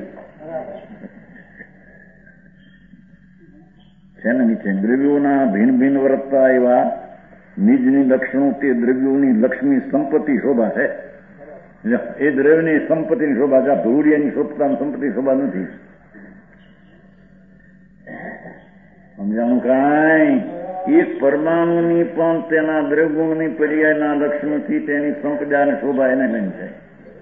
છે ને નીચે દ્રવ્યોના ભિન્ન ભિન્ન વર્તતા એવા નિજની લક્ષણો તે દ્રવ્યોની લક્ષ્મી સંપત્તિ શોભા છે. એ દ્રવ્યની સંપત્તિની શોભા છે. ધૂળિયાની શોભતા સંપત્તિ શોભા નથી. સમજાણું કાંઈ? એક પરમાણુની પણ તેના દ્રવ્યોની પર્યાયના લક્ષણથી તેની સંપદા અને શોભા એને લઈને છે.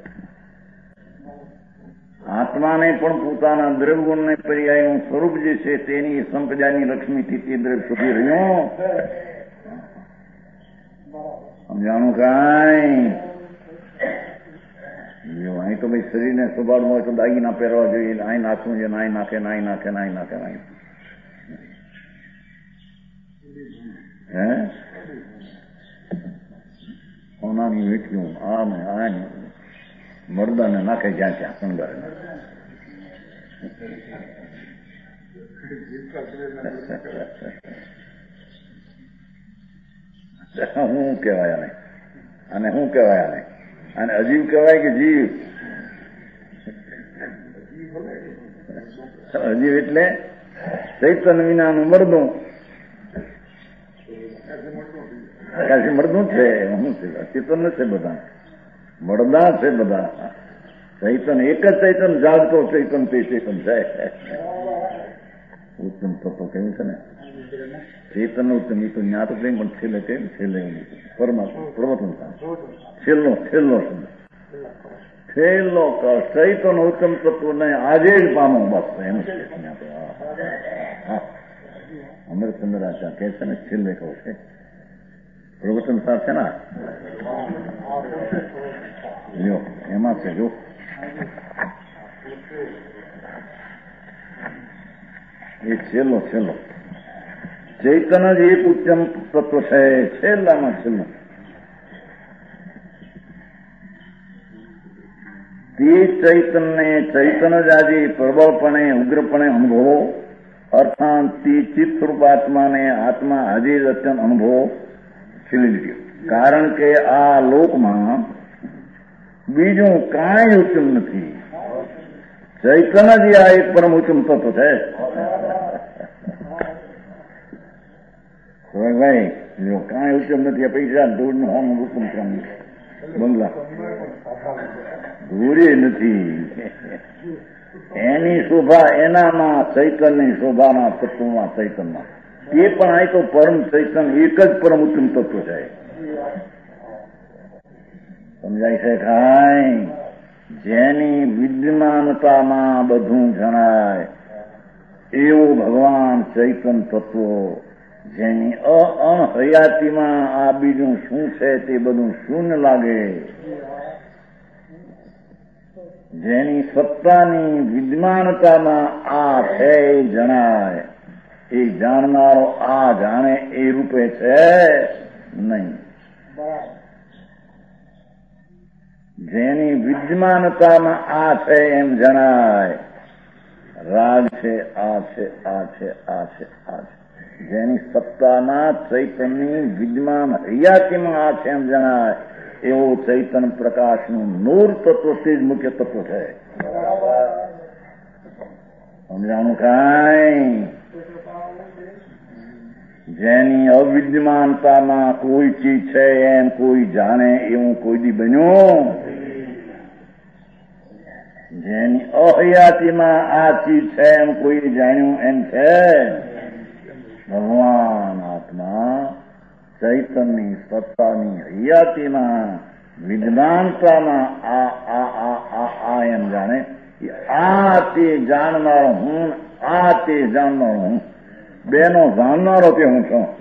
આત્માને પણ પોતાના દ્રવ્યોને પર્યાયનું સ્વરૂપ જે છે તેની સંપદાની લક્ષ્મીથી તે દ્રવ્ય શોધી રહ્યું. સમજાણું કાંઈ? અહીં તો ભાઈ શરીરને સંભાળવું હોય તો દાગીના પહેરવા જોઈએ, અહીં નાખવું જોઈએ, નાઈ નાખે નાઈ નાખે નાઈ નાખે નાઈ હે સોનાની વીંટીયું આ ને આ મરદાને નાખે જ્યાં ત્યાં શણગારે. શું કહેવાય આને? અને શું કહેવાય આને? અને અજીવ કહેવાય કે જીવ? અજીવ એટલે ચૈતન્ય વિનાનું મરદું. આકાશી મરદું છે, શું છે? ચેતન છે બધા, મળદા છે બધા. ચૈતન એક જ ચૈતન, જાગતો ચૈતન તે ચેતન છે. ઉત્તમ તત્વ કેવું છે ને ચેતન ઉત્તમ. એ તો જ્ઞાત પ્રેમ પણ છેલ્લે કેમ છેલ્લે પરમાત્મા પ્રવર્તન છેલ્લો છેલ્લો છેલ્લો ચૈતન ઉત્તમ તત્વ ને આજે જ પામો. બસ એમ છે. અમરચંદ્ર આચાર્ય કહે છે ને છેલ્લે કહું છે પ્રવચન સાર છે ને જો એમાં છે. જો એ છેલ્લો છેલ્લો ચૈતન જ એક ઉત્તમ તત્વ છે. છેલ્લામાં છેલ્લો તે ચૈતનને ચૈતન જ આજે પ્રબળપણે ઉગ્રપણે અનુભવો. અર્થાત તે ચિત્તરૂપ આત્માને આત્મા આજે જ અત્યંત અનુભવો ખીલી લીધો. કારણ કે આ લોકમાં બીજું કાંઈ ઉત્તમ નથી. ચૈતન જ આ એક પરમ ઉત્તમ તત્વ છે. ભાઈ જો કાંઈ ઉત્તમ નથી. આ પૈસા ધૂળ હોમ ઉત્તમ કામ બંગલા ધૂળે નથી. એની શોભા એનામાં ચૈતનની શોભાના તત્વમાં ચૈતનમાં. એ પણ આ તો પરમ ચૈતન એક જ પરમ ઉત્તમ તત્વ છે. સમજાય છે કાંઈ? જેની વિદ્યમાનતામાં બધું જણાય એવું ભગવાન ચૈતન તત્વ. જેની અણહયાતીમાં આ બીજું શું છે તે બધું શૂન્ય લાગે. જેની સત્તાની વિદ્યમાનતામાં આ છે એ જણાય. એ જાણનારો આ જાણે એ રૂપે છે નહીં. જેની વિદ્યમાનતામાં આ છે એમ જણાય. રાગ છે, આ છે, આ છે, આ છે, આ છે. જેની સત્તામાં ચૈતનની વિદ્યમાન હૈયાતીમાં આ છે એમ જણાય એવો ચૈતન પ્રકાશનું નૂર તત્વ તે જ મુખ્ય તત્વ છે. સમજાણું કાંઈ? જેની અવિદ્યમાનતામાં કોઈ ચીજ છે એમ કોઈ જાણે એવું કોઈ દી બન્યું. જેની અહયાતીમાં આ ચીજ છે એમ કોઈ જાણ્યું એમ છે. ભગવાન આત્મા ચૈતનની સત્તાની હયાતીમાં વિદ્યમાનતામાં આ આ આ આ આ એમ જાણે. આ તે જાણનારો હું, આ તે જાણનારો હું. બેનો જાણનારો તે હું છું.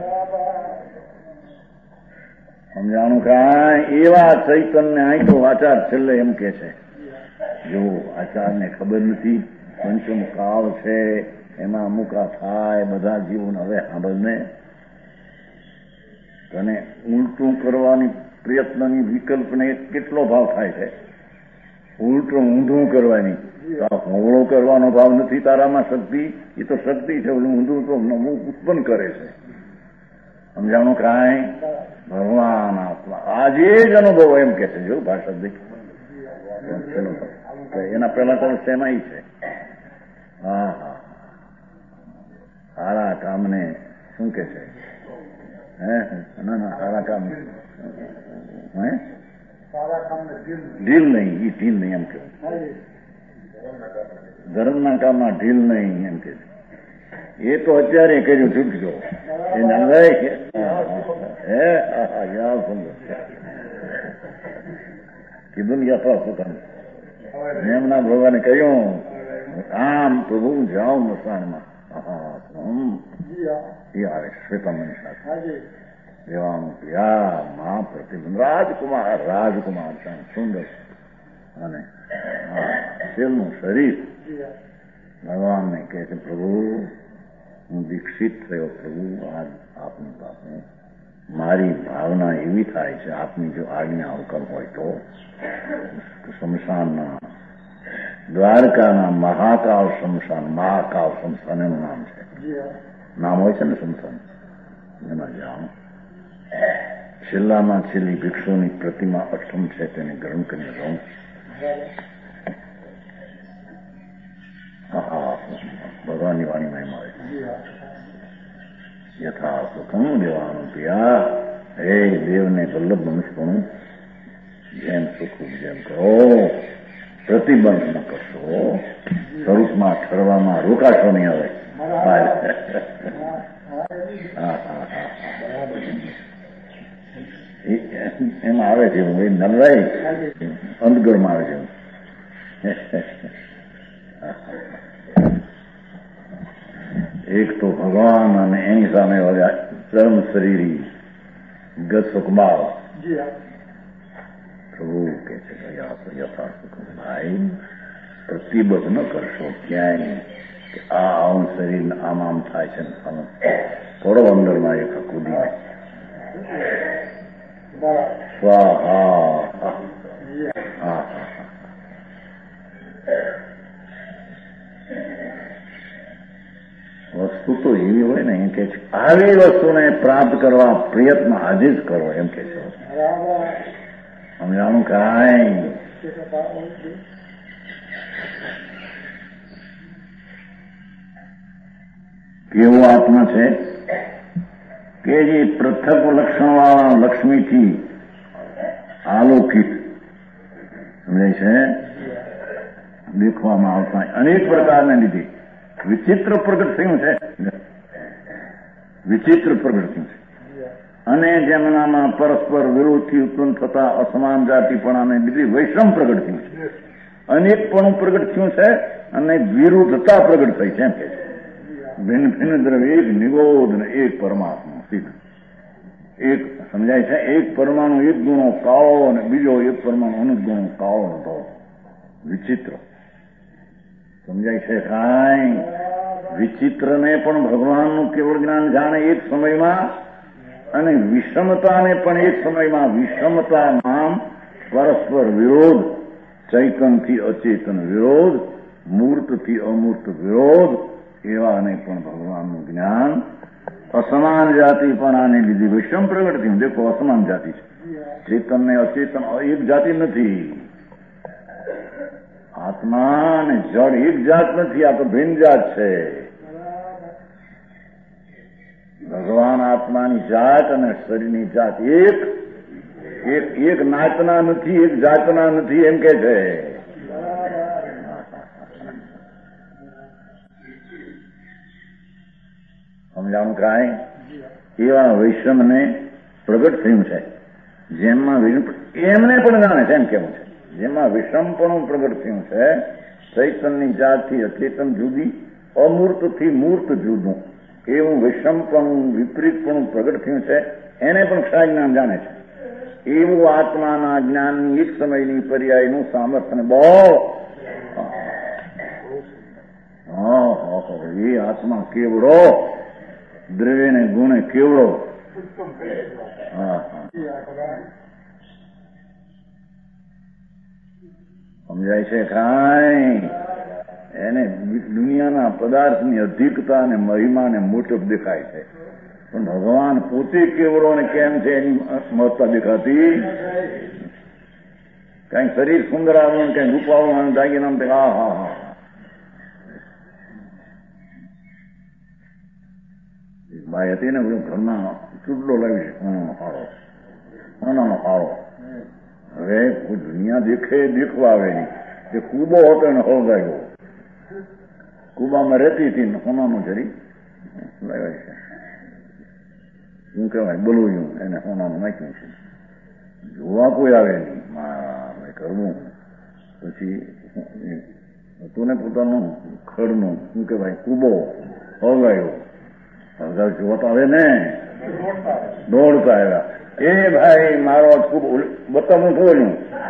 સમજાણું કાંઈ? એવા ચૈતનને અહીં તો આચાર છેલ્લે એમ કે છે. જો આચારને ખબર નથી પંચમ કાળ છે એમાં અમુક આ થાય બધા જીવન. હવે સાંભળને તને ઉલટું કરવાની પ્રયત્નની વિકલ્પને કેટલો ભાવ થાય છે. ઉલટું ઊંધું કરવાની હોવળો કરવાનો ભાવ નથી તારામાં. શક્તિ એ તો શક્તિ છે. ઊંધું તો નવું ઉત્પન્ન કરે છે. સમજાણું કાંઈ? ભગવાન આત્મા આજે જ અનુભવ એમ કે છે. જો ભાષા દેખ એના પહેલા તમે શેમાં છે. હા હા સારા કામને શું કે છે? હે ના ના સારા કામ હે ઢીલ નહીં. એ ઢીલ નહીં એમ કે ધર્મના કામમાં ઢીલ નહીં એમ કે. એ તો અત્યારે કર્યું છૂટજો એને હે કીધું ને યથા પોતાનું એમના ભગવાને કહ્યું આમ પ્રભુ જાઓ મસાણમાં આવે શ્વેતામણી સાથે દેવાનું યા મા પ્રતિબંધ રાજકુમાર રાજકુમાર સુંદર અને છેલ્લું શરીર ભગવાનને કહે છે પ્રભુ હું દીક્ષિત થયો પ્રભુ આજ આપની પાસે. મારી ભાવના એવી થાય છે આપની જો આજ્ઞા હુકમ હોય તો સ્મશાનના દ્વારકાના મહાકાળ શમશાન, મહાકાળ શમશાન એનું નામ છે. નામ હોય છે ને શમશાન, એમાં જાઓ. છેલ્લામાં છેલ્લી ભિક્ષુની પ્રતિમા અષ્ટમ છે, તેને ગ્રહણ કરીને રહું. ભગવાનની વાણી મહિમા હોય. યથા સુખમ દેવાનું પિયા, હે દેવને વલ્લભ મનુષ્યપણું જેમ સુખ જેમ કરો, પ્રતિબંધ ન કરશો, સ્વરૂપમાં ઠરવામાં રોકાશો નહીં. આવે એમાં આવે છે હું એ નલરાઈ અંધગરમાં આવે છે. એક તો ભગવાન અને એની સામે ચરમ શરીરી ગત સુખમાવ પ્રભુ કે છે યથા સુખમ, ભાઈ પ્રતિબદ્ધ ન કરશો ક્યાંય કે આ આવું શરીર આમ આમ થાય છે. થોડો અંદરમાં એક કૂદીને સ્વાહા. વસ્તુ તો એવી હોય ને એમ કે છે, આવી વસ્તુને પ્રાપ્ત કરવા પ્રયત્ન આજે જ કરો એમ કે છે. સમજાણું કાંઈ કેવો આત્મા છે કે જે પૃથક લક્ષણવાળા લક્ષ્મીથી આલોકિત સમજાય છે, દેખવામાં આવતા અનેક પ્રકારને લીધે વિચિત્ર પ્રગટ થયું છે. વિચિત્ર પ્રગટ થયું છે અને જેમનામાં પરસ્પર વિરોધથી ઉત્પન્ન થતા અસમાન જાતિપણાને લીધે વૈષમ પ્રગટ થયું છે. અનેકપણું પ્રગટ થયું છે અને વિરુદ્ધતા પ્રગટ થઈ છે. એમ કે ભિન્ન ભિન્ન દ્રવ્ય, એક નિગોદ ને એક પરમાત્મા સિદ્ધ. એક સમજાય છે, એક પરમાણુ એક ગુણો કાળો અને બીજો એક પરમાણુ અનુક ગુણો કાળો હતો. વિચિત્ર સમજાય છે. કાંઈ વિચિત્રને પણ ભગવાનનું કેવળ જ્ઞાન જાણે એક સમયમાં, અને વિષમતાને પણ એક સમયમાં. વિષમતા નામ પરસ્પર વિરોધ, ચૈતનથી અચેતન વિરોધ, મૂર્તથી અમૂર્ત વિરોધ, એવાને પણ ભગવાનનું જ્ઞાન અસમાન જાતિપણાને લીધે વિષમ પ્રગટ થયું. દેખો અસમાન જાતિ છે, ચેતન ને અચેતન એક જાતિ નથી. આત્મા ને જળ એક જાત નથી, આ તો ભિન્ન જાત છે. ભગવાન આત્માની જાત અને શરીરની જાત એક એક એક નાતના નથી, એક જાતના નથી એમ કે છે. સમજાણું કાંઈ એવા વૈષમને પ્રગટ થયું છે. જેમાં એમને પણ જાણે છે એમ કેવું છે. જેમાં વિષમપણું પ્રગટ થયું છે, ચૈતનની જાતથી અચેતન જુદી, અમૂર્તથી મૂર્ત જુદું, એવું વિષમપણું વિપરીતપણું પ્રગટ થયું છે. એને પણ ક્ષય જ્ઞાન જાણે છે. એવું આત્માના જ્ઞાનની એક સમયની પર્યાયનું સામર્થ્ય બહુ. એ આત્મા કેવડો, દ્રવ્યને ગુણે કેવડો. હા હા સમજાય છે. કાંઈ એને દુનિયાના પદાર્થની અધિકતા અને મહિમા ને મોટપ દેખાય છે, પણ ભગવાન પોતે કેવડો ને કેમ છે એની મહત્તા દેખાતી. કઈ શરીર સુંદર આવવાનું, કઈ રૂપાવવાનું, દાગીનામ હા હા હા ભાઈ હતી ને બધું ઘરમાં ચૂડલો લાવી સોનાનો ફાળો, સોનાનો ફાળો. હવે દુનિયા દેખે દેખવા આવે નહીં. એ કુબો હતો એને હળગાવ્યો, કુબામાં રહેતી હતી ને સોનાનું જરી લાવ્યા છે. શું કહેવાય બોલવું, એને સોનાનું નાખ્યું છે. જોવા કોઈ આવે નહીં, મારે કરવું. પછી હતું ને પોતાનું ખડનું શું કહેવાય કુબો હળગાવ્યો. હળગાવ જોવા તો આવે ને, દોડતા આવ્યા. એ ભાઈ મારો ખૂબ બતાવું થોડું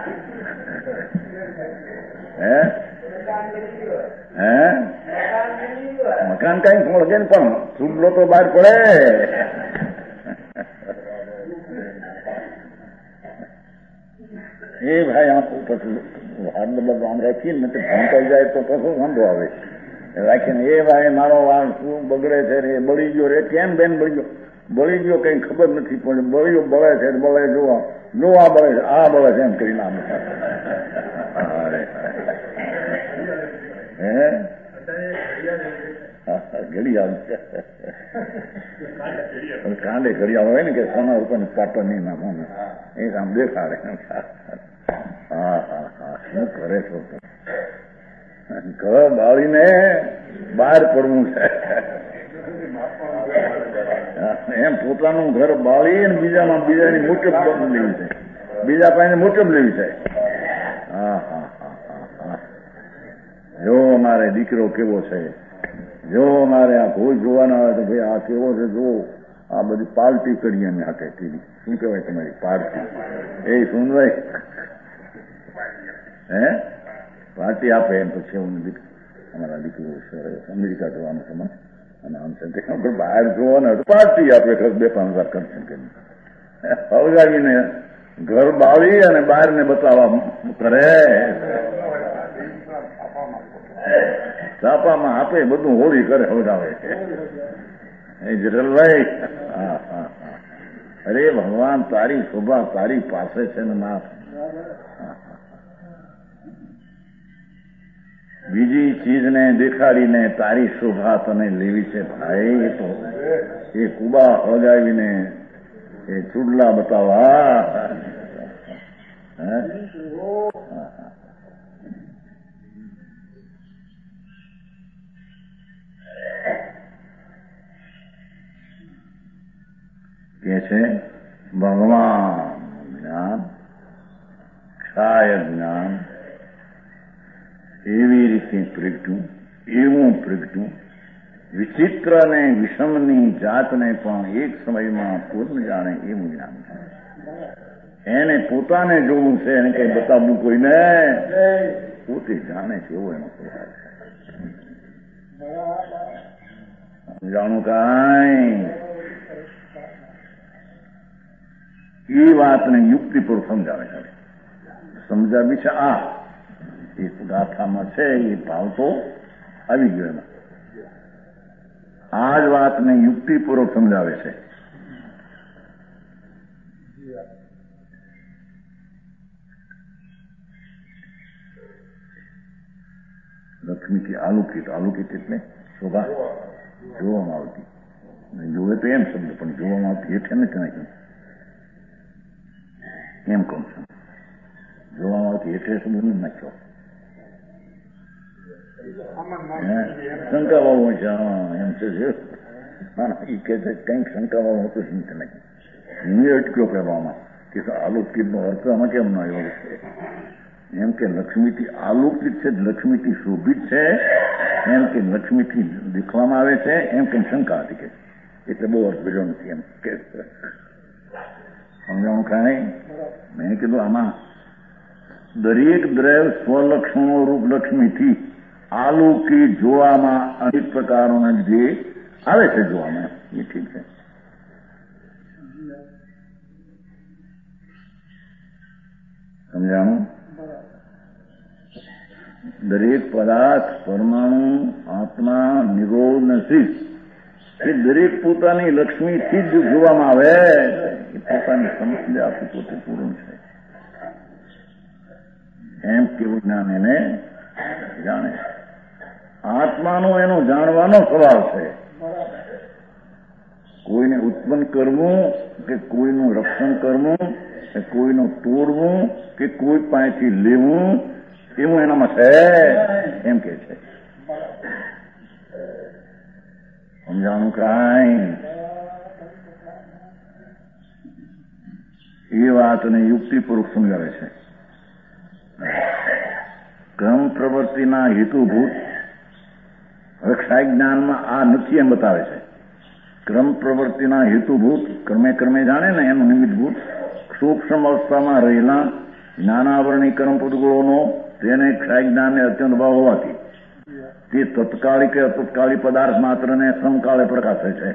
હે હે મકાન કઈ ખોળગે ને પણ ચૂડલો તો બહાર પડે. એ ભાઈ આમ પછી હાથ મતલબ આમ રાખીએ ને તો ભંકાઈ જાય તો પછી વાંધો આવે રાખીને એ ભાઈ મારો વાળ શું બગડે છે રે બળી ગયો રે કેમ બેન બળી ગયો બળી ગયો કઈ ખબર નથી પણ બળ્યો બળે છે બળે જોવા જોવા બળે છે આ બળે છે એમ કરીને આમ હે ઘડિયાળ કાંડે ઘડિયાળ હોય ને કે સોના ઉપર પાટો નહીં નાખો ને એ આમ દેખાડે હા હા હા શું કરે છો ઘર બાળીને બહાર પડવું છે એમ પોતાનું ઘર બાળી ને બીજામાં બીજાની મોટપ લેવી છે બીજા પાસે મોટપ લેવી છે હા હા હા હા હા જો અમારે દીકરો કેવો છે જો અમારે આ ભોજ જોવાના હોય તો ભાઈ આ કેવો છે જો આ બધી પાર્ટી કરીએ અમે હાથે ટીવી શું કહેવાય તમારી પાર્ટી એ સુનભાઈ હે પાર્ટી આપે એમ પછી હું અમારા દીકરો અમેરિકા જવાનું સમય અને આમ છે બહાર જોવાના તો પાર્ટી આપે બે પાંચ વાર કરશે કે હવગાવીને ઘર બાળી અને બહારને બતાવવા કરે છાપામાં આપે બધું હોળી કરે હવગાવે એ જરલભાઈ હા હા હા અરે ભગવાન તારી શોભા તારી પાસે છે ને નાથ બીજી ચીજને દેખાડીને તારી શોભા તને લેવી છે ભાઈ એ તો એ કુબા હગાવીને એ ચૂડલા બતાવવા કે છે ભગવાન જ્ઞાન ક્ષાય જ્ઞાન એવી રીતે પ્રગટ્યું એવું પ્રગટ્યું વિચિત્ર ને વિષમની જાતને પણ એક સમયમાં પૂર્ણ જાણે એવું જ્ઞાન છે એને પોતાને જોવું છે એને કઈ બતાવવું કોઈને પોતે જાણે છે એવો એનો સ્વભાવ છે જાણું કાંઈ એ વાતને યુક્તિપૂર્વક સમજાવે છે સમજાવી છે આ એક ગાથામાં છે એ ભાવ તો આવી ગયો એમાં આ જ વાતને યુક્તિપૂર્વક સમજાવે છે લક્ષ્મીથી આલુકિત આલુકિત એટલે શોભા જોવામાં આવતી જોવે તો એમ શબ્દ પણ જોવામાં આવતી હેઠે નથી નાખ્યું એમ કહું છું જોવામાં આવતી હેઠે શબ્દ નથી નાખ્યો શંકા વાળું છે એમ છે ના ના એ કે છે કંઈક શંકા વાળું હતું જ નથી નાખ્યું હું અટક્યો કહેવામાં કે આલુકિત નો અર્થ આમાં કેમ ન આવ્યો એમ કે લક્ષ્મીથી આલોકિત છે લક્ષ્મીથી શોભિત છે એમ કે લક્ષ્મીથી દેખવામાં આવે છે એમ કે શંકા હતી કે એટલે બહુ અર્થ ભેજો નથી એમ કે સમજાણું કાંઈ મેં કીધું આમાં દરેક દ્રવ્ય સ્વલક્ષણો રૂપ લક્ષ્મીથી આલોકિત જોવામાં અનેક પ્રકારોના જે આવે છે જોવામાં એ ઠીક છે સમજાણું દરેક પદાર્થ પરમાણુ આત્મા નિરોધ નસીબ એ દરેક પોતાની લક્ષ્મીથી જ જોવામાં આવે એ પોતાની સમજ આપી પોતે પૂરું છે એમ કેવું જ્ઞાન એને જાણે આત્માનો એનો જાણવાનો સ્વભાવ છે કોઈને ઉત્પન્ન કરવું કે કોઈનું રક્ષણ કરવું કે કોઈનું તોડવું કે કોઈ પાસેથી લેવું એવું એનામાં છે એમ કે છે સમજાણું કાંઈ એ વાતને યુક્તિપૂર્વક સમજાવે છે ક્રમ પ્રવૃત્તિના હેતુભૂત રક્ષાય જ્ઞાનમાં આ નથી એમ બતાવે છે ક્રમ પ્રવૃત્તિના હેતુભૂત ક્રમે ક્રમે જાણે ને એનું નિમિત્તભૂત સૂક્ષ્મ અવસ્થામાં રહેલા જ્ઞાનાવરણી કર્મ પુદગુણોનો તેને ક્ષય જ્ઞાનને અત્યંત ભાવ હોવાથી તે તત્કાળી કે અતત્કાળી પદાર્થ માત્રને સમકાળે પ્રકાશે છે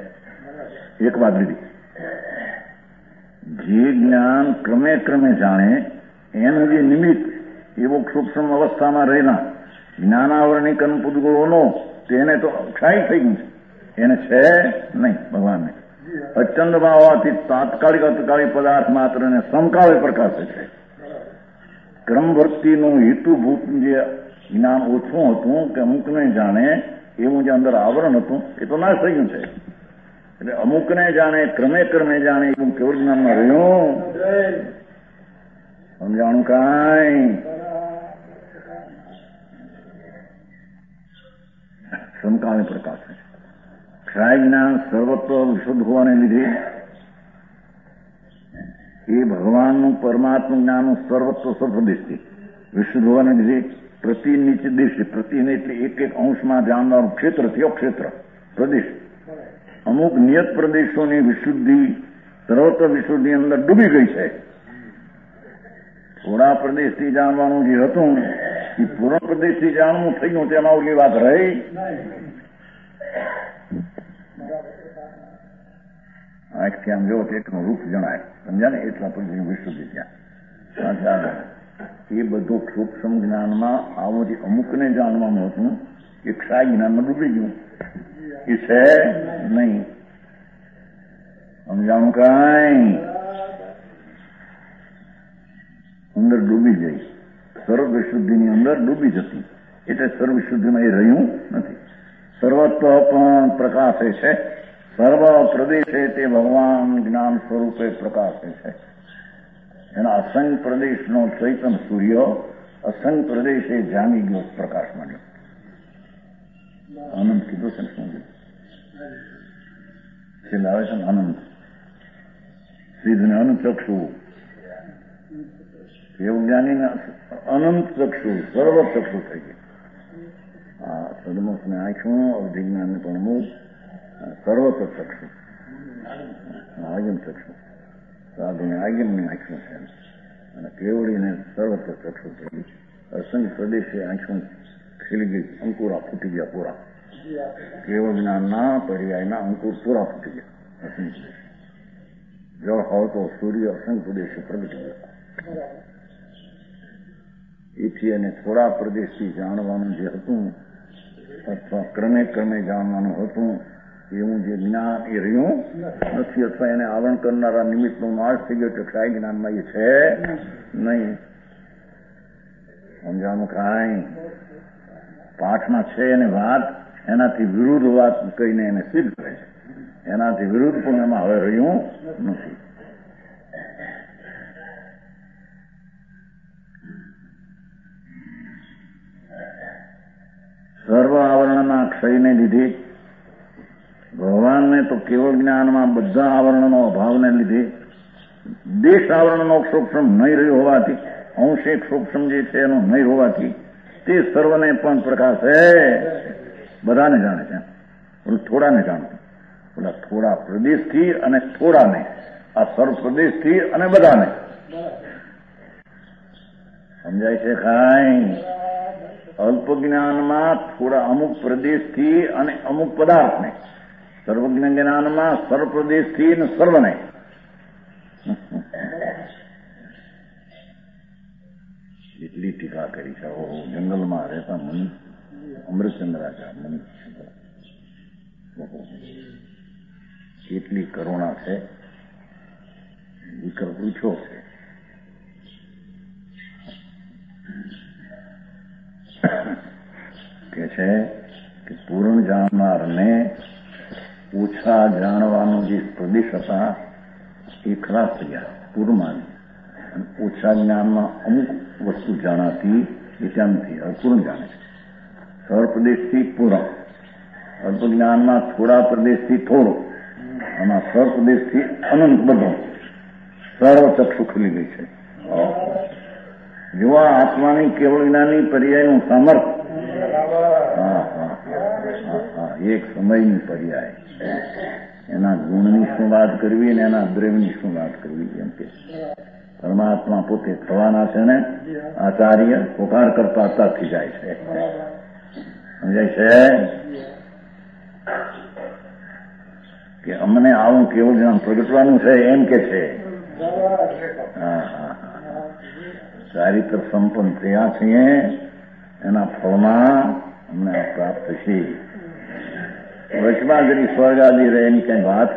એક વાત લીધી જે જ્ઞાન ક્રમે ક્રમે જાણે એનું જે નિમિત્ત એવો સૂક્ષ્મ અવસ્થામાં રહેલા જ્ઞાનાવરણિકન પૂદગોળોનો તેને તો ક્ષાય થઈ ગયું છે, એને છે નહીં ભગવાનને. અચંદમાં હોવાથી તાત્કાલિક અતકાલિક પદાર્થ માત્રને સમકાળે પ્રકાશે છે. ક્રમ ભક્તિનું હેતુભૂત જે જ્ઞાન ઓછું હતું કે અમુકને જાણે એવું જે અંદર આવરણ હતું એ તો નાશ થઈ ગયું છે. એટલે અમુકને જાણે ક્રમે ક્રમે જાણે એવું કેવળ જ્ઞાનમાં રહ્યું સમજાણું કાંઈ સમકાળે પ્રકાશ છે. ક્ષાય જ્ઞાન સર્વત્ર વિશુદ્ધ હોવાને લીધે એ ભગવાનનું પરમાત્મા જ્ઞાનનું સર્વત્ર સર્વદેશથી વિશુદ્ધ હોવાને લીધે પ્રતિ નીચ દેશ પ્રતિને એટલે એક એક અંશમાં જાણવાનું ક્ષેત્રથી અક્ષેત્ર પ્રદેશ અમુક નિયત પ્રદેશોની વિશુદ્ધિ સર્વત્ર વિશુદ્ધિ અંદર ડૂબી ગઈ છે. થોડા પ્રદેશથી જાણવાનું જે હતું એ પૂર્ણ પ્રદેશથી જાણવું થઈ ગયું તેમાં ઓલી વાત રહી. આંખથી આમ જોવો તો એકનું રૂપ જણાય સમજ્યા ને એટલા પછી વિશુદ્ધિ ત્યાં એ બધું સૂક્ષ્મ જ્ઞાનમાં આવું જે અમુકને જાણવાનું હતું એ ક્ષાય જ્ઞાનમાં ડૂબી ગયું એ છે નહીં સમજાણું કાંઈ અંદર ડૂબી ગઈ સર્વ વિશુદ્ધિની અંદર ડૂબી જતી એટલે સર્વ વિશુદ્ધિમાં એ રહ્યું નથી. સર્વત્વ પણ પ્રકાશે છે, સર્વ પ્રદેશે તે ભગવાન જ્ઞાન સ્વરૂપે પ્રકાશે છે. એના અસંગ પ્રદેશનો ચૈતન સૂર્ય અસંગ પ્રદેશે જામી ગયો પ્રકાશ માંડ્યો. આનંદ કીધું છે ને શું છેલ્લે આવે છે ને આનંદ સિદ્ધને અનુચક્ષુ એવું જ્ઞાનીને અનંત ચક્ષુ સર્વ ચક્ષુ થઈ ગઈ. આ સદમુખને આંખું અવધિજ્ઞાનને પણ મુખ સર્વત્ર ચક્ષુ આગમ ચક્ષુ સાધુને આગમની આંખું છે અને કેવડીને સર્વત્ર ચક્ષુ થઈ ગઈ. અસંખ્ય પ્રદેશે આંખું ખીલી ગઈ, અંકુરા ફૂટી ગયા પૂરા. કેવળ જ્ઞાનના પર્યાયના અંકુર પૂરા ફૂટી ગયા. અસંખ્ય જળ હોય તો સૂર્ય અસંખ્ય પ્રદેશે પ્રગટી ગયા. એથી અને થોડા પ્રદેશથી જાણવાનું જે હતું અથવા ક્રમે ક્રમે જાણવાનું હતું એવું જે જ્ઞાન એ રહ્યું નથી અથવા એને આવરણ કરનારા નિમિત્તનો નાશ થઈ ગયો. ક્ષાય જ્ઞાનમાં એ છે નહીં સમજાનું કાંઈ. પાઠમાં છે એને વાત એનાથી વિરુદ્ધ વાત કહીને એને સિદ્ધ કરે છે. એનાથી વિરુદ્ધ પણ એમાં હવે રહ્યું નથી. સર્વ આવરણના ક્ષયને લીધે ભગવાનને તો કેવળ જ્ઞાનમાં બધા આવરણનો અભાવને લીધે દેશ આવરણનો સૂક્ષ્મ નહીં રહ્યો હોવાથી અંશિક સૂક્ષ્મ જે છે એનો નહીં હોવાથી તે સર્વને પણ પ્રકાશે. બધાને જાણે છે, થોડાને જાણતું. ઓલા થોડા પ્રદેશથી અને થોડાને, આ સર્વ પ્રદેશથી અને બધાને સમજાય છે કાંઈ. અલ્પ જ્ઞાનમાં થોડા અમુક પ્રદેશથી અને અમુક પદાર્થને, સર્વજ્ઞ જ્ઞાનમાં સર્વ પ્રદેશથી અને સર્વને. એટલી ટીકા કરી છે. જંગલમાં રહેતા મન અમૃતચંદ્ર રાજા મન કેટલી કરુણા છે. વિકલ્પ પૂછ્યો છે કે છે કે પૂર્ણ જાણનારને ઓછા જાણવાનું જે પ્રદેશ હતા એ ખરાબ થયા પૂર્ણમાં, અને ઓછા જ્ઞાનમાં અમુક વસ્તુ જાણાતી એ ત્યાં નથી. હવે પૂર્ણ જાણે છે. સર્વ પ્રદેશથી પૂર્ણ, અલ્પ જ્ઞાનમાં થોડા પ્રદેશથી થોડો, આમાં સર્વ પ્રદેશથી અનંત બધો સર્વ ચક્ષુ ખુલી ગઈ છે. જોવા આત્માની કેવળ જ્ઞાની પર્યાયનું સામર્થ. હા હા હા હા એક સમયની પર્યાય. એના ગુણની શું વાત કરવી ને એના દ્રવ્યની શું વાત કરવી એમ કે પરમાત્મા પોતે થવાના છે ને આચાર્ય પોકાર કરતા અત્યારથી જાય છે. સમજાય છે કે અમને આવું કેવળ જ્ઞાન પ્રગટવાનું છે એમ કે છે. હા હા ચારિત્ર સંપન્ન થયા છીએ એના ફળમાં અમને પ્રાપ્ત થશે. વચમાં જરી સ્વર્ગ આદિ રહે એની કઈ વાત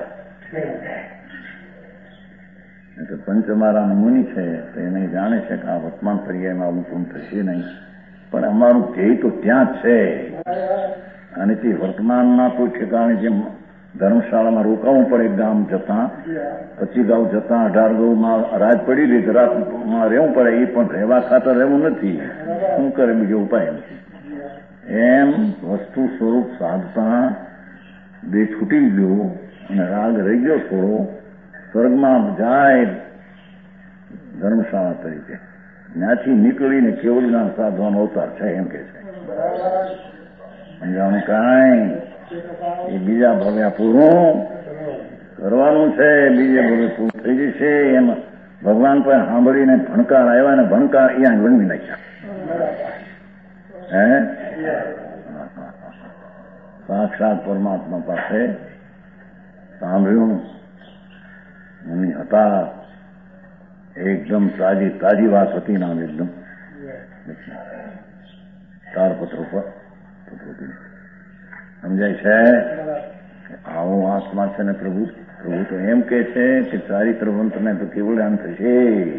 તો પંચમારા મુનિ છે તો એને જાણે છે કે આ વર્તમાન પર્યાયમાં આવું પૂર્ણ થશે નહીં, પણ અમારું ધ્યેય તો ત્યાં જ છે. અને તે વર્તમાનના કોઈ ઠેકાણે જેમ ધર્મશાળામાં રોકાવું પડે ગામ જતા, પચીસ ગાઉ જતા, અઢાર ગાઉમાં રાત પડી રહી, રાતમાં રહેવું પડે, એ પણ રહેવા ખાતર રહેવું નથી. શું કરે બીજો ઉપાય નથી. એમ વસ્તુ સ્વરૂપ સાધતા બે છૂટી ગયો અને રાગ રહી ગયો થોડો, સ્વર્ગમાં જાય ધર્મશાળા તરીકે, ત્યાંથી નીકળીને કેવળના સાધવાનો અવતાર છે એમ કે છે. સમજાણું કાંઈ એ બીજા ભવ્યા પૂરું કરવાનું છે, બીજે ભવ્ય પૂરું થઈ જશે. એમ ભગવાન પણ સાંભળીને ભણકાર આવ્યા ને ભણકાર અહીંયા વણવી નાખ્યા. હે સાક્ષાત પરમાત્મા પાસે સાંભળ્યું મુનિ હતા, એકદમ તાજી તાજી વાત હતી નામ એકદમ તારપત્રો પર સમજાય છે કે આવો આત્મા છે ને પ્રભુ પ્રભુ તો એમ કે છે કે ચારિત્રવંતને તો કેવળ જ્ઞાન થશે.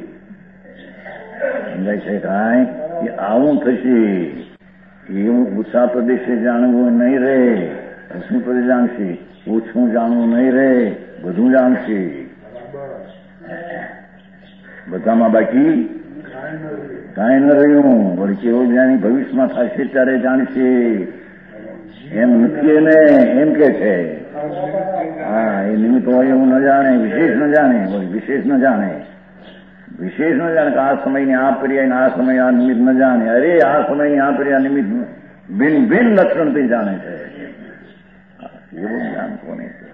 સમજાય છે કાંઈ કે આવું થશે. એવું ઓછા પ્રદેશે જાણવું નહીં રે, ઓછું પ્રદેશ જાણશે, ઓછું જાણવું નહીં રે, બધું જાણશે. બધામાં બાકી કાંઈ ન રહ્યું. વળી કેવું જ્ઞાની ભવિષ્યમાં થશે ત્યારે જાણશે. એમ નથી એને એમ કે છે. હા, એ નિમિત્ત હોય એવું ન જાણે, વિશેષ ન જાણે, વળી વિશેષ ન જાણે, વિશેષ ન જાણે કે આ સમયની આ પર્યાય ને આ સમય આ નિમિત્ત ન જાણે. અરે આ સમયની આ પર્યાય નિમિત્ત ભિન્ન ભિન્ન લક્ષણથી જાણે છે. એવું જ્ઞાન કોને છે?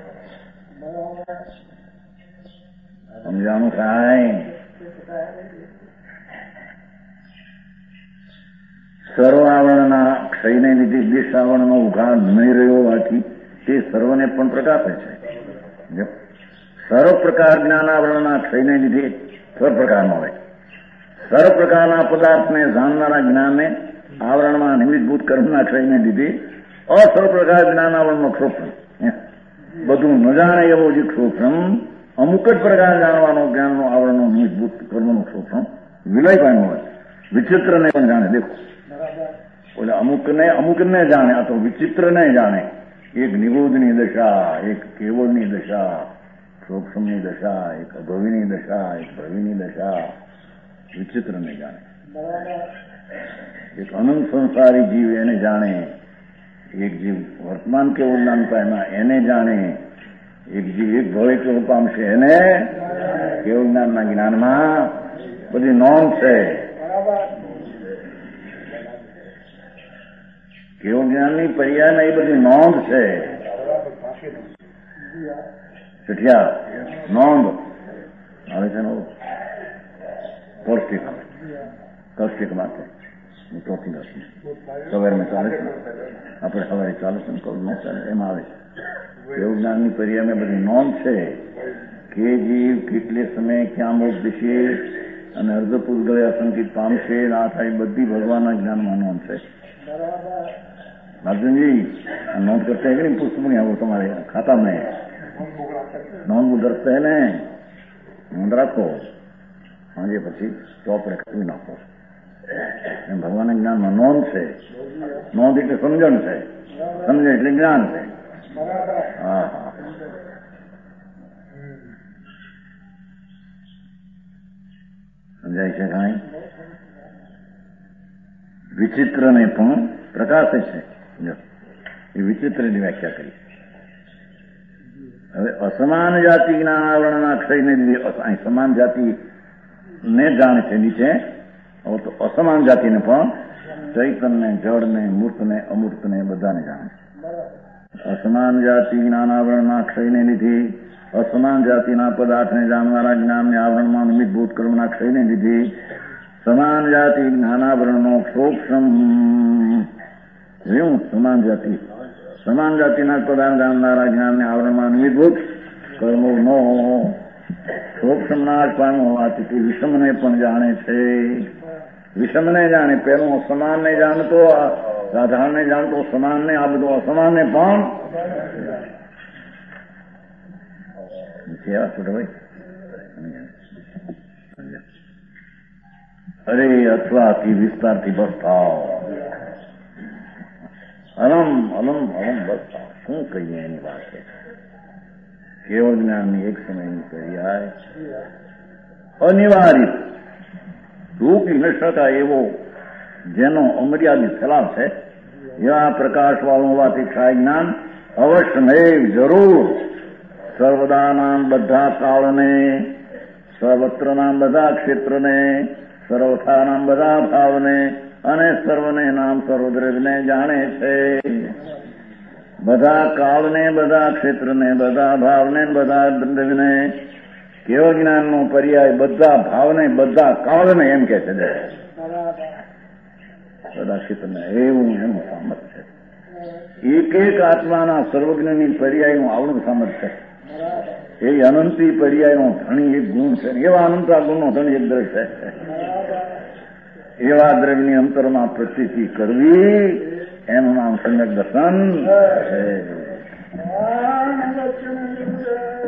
સમજાણું કાંઈ? સર્વાવરણના ક્ષયને લીધે દેશાવરણનો ઉઘાડ નહીં રહ્યો હોવાથી તે સર્વને પણ પ્રકાશે છે. સર્વ પ્રકાર જ્ઞાનાવરણના ક્ષયને લીધે સર્વ પ્રકારનો હોય. સર્વ પ્રકારના પદાર્થને જાણનારા જ્ઞાનને આવરણમાં નિમિત્તભૂત કર્મના ક્ષયને લીધે અસર્વ પ્રકાર જ્ઞાનાવરણનો ક્ષોભ્રમ, બધું ન જાણે એવો જે ક્ષોભ્રમ, અમુક જ પ્રકાર જાણવાનો જ્ઞાનનો આવરણનો નિમિત્તભૂત કર્મનો ક્ષોભ્રમ વિલય પામ્યો હોય. વિચિત્રને પણ જાણે. દેખો બોલે અમુકને અમુકને જાણે, આ તો વિચિત્રને જાણે. એક નિરોધની દશા, એક કેવળની દશા, સૂક્ષ્મની દશા, એક અભવિની દશા, એક ભવિની દશા, વિચિત્રને જાણે. એક અનંત સંસારી જીવ એને જાણે, એક જીવ વર્તમાન કેવું જ્ઞાન પામ્યા એને જાણે, એક જીવ એક ભવે કેવું પામશે એને કેવું જ્ઞાનના જ્ઞાનમાં બધી નોંધ છે. કેવું જ્ઞાનની પર્યાયમાં એ બધી નોંધ છે. ચઠિયા નોંધ આવે છે ને પૌષ્ટિક પૌષ્ટિક માટે ચોથી દસમી સવારમાં ચાલે છે ને, આપણે સવારે ચાલે છે ને કઉ ન ચાલે એમાં આવે છે. કેવું જ્ઞાનની પર્યાયમાં બધી નોંધ છે કે જીવ કેટલે સમય ક્યાં મોક્ષ દિશે અને અર્ધપુર ગળે અસંકિત પામશે. આ થાય બધી ભગવાનના જ્ઞાનમાં નોંધ છે. અર્જુનજી નોંધ કરતા કે નહીં પુસ્તકની આવો તમારે ખાતામાં નોંધ દર્શતા ને નોંધ રાખો, સાંજે પછી ચોપડે ખરી નાખો. એમ ભગવાનના જ્ઞાનમાં નોંધ છે. નોંધ એટલે સમજણ છે, સમજણ એટલે જ્ઞાન છે. હા હા સમજાય છે કાંઈ? વિચિત્રને પણ પ્રકાશે છે. એ વિચિત્રની વ્યાખ્યા કરી. હવે અસમાન જાતિ જ્ઞાનાવરણના ક્ષયને લીધે સમાન જાતિ ને જાણે છે નીચે, હવે તો અસમાન જાતિને પણ ચૈતન્ય જળને મૂર્તને અમૂર્તને બધાને જાણે છે. અસમાન જાતિ જ્ઞાનાવરણના ક્ષયને લીધે અસમાન જાતિના પદાર્થને જાણવાના જ્ઞાનને આવરણમાં નિમિત્તભૂત કર્મના ક્ષયને લીધે સમાન જાતિ જ્ઞાનાવરણનો ક્ષોક્ષમ એવું સમાન જાતિ સમાન જાતિના પદાર્થ જાણનારા જ્ઞાનને આવરણમાં નિમિત્તભૂત કર્મોનો સોક્ષમ નાશ પામ્યો હોવાથી તે વિષમને પણ જાણે છે. વિષમને જાણે, પેલું સમાનને જાણતો, સાધારણને જાણતો, સમાનને, આ બધું અસમાનને પણ ભાઈ. અરે અથવાથી વિસ્તારથી બસ થાવ, અલમ અલમ અલમ બસ થાવ. શું કહીએ એની વાત છે. કેવળ જ્ઞાનની એક સમયની પર્યાય અનિવાર્ય રોકી ન શકાય એવો જેનો અમર્યાદિત ફેલાવ છે એવા પ્રકાશવાળું હોવાથી ક્ષાય જ્ઞાન અવશ્ય નહીં, જરૂર સર્વદાના બધા કાળને, સર્વત્રના બધા ક્ષેત્રને, સર્વથાના બધા ભાવને અને સર્વને નામ સર્વદ્રવ્યને જાણે છે. બધા કાળને, બધા ક્ષેત્રને, બધા ભાવને, બધા દ્રવ્યને. કેવળ જ્ઞાનનો પર્યાય બધા ભાવને, બધા કાળને એમ કે છે. બધા ક્ષેત્રને એવું એનું સામર્થ્ય છે. એક એક આત્માના સર્વજ્ઞની પર્યાયનું આવડું સામર્થ્ય છે. એ અનંતી પર્યાયનો ધણી એક ગુણ છે. એવા અનંતા ગુણનો ધણી એક દ્રવ્ય છે. એવા દ્રવ્યની અંતરમાં પ્રતીતિ કરવી એનું નામ સમ્યક દર્શન છે.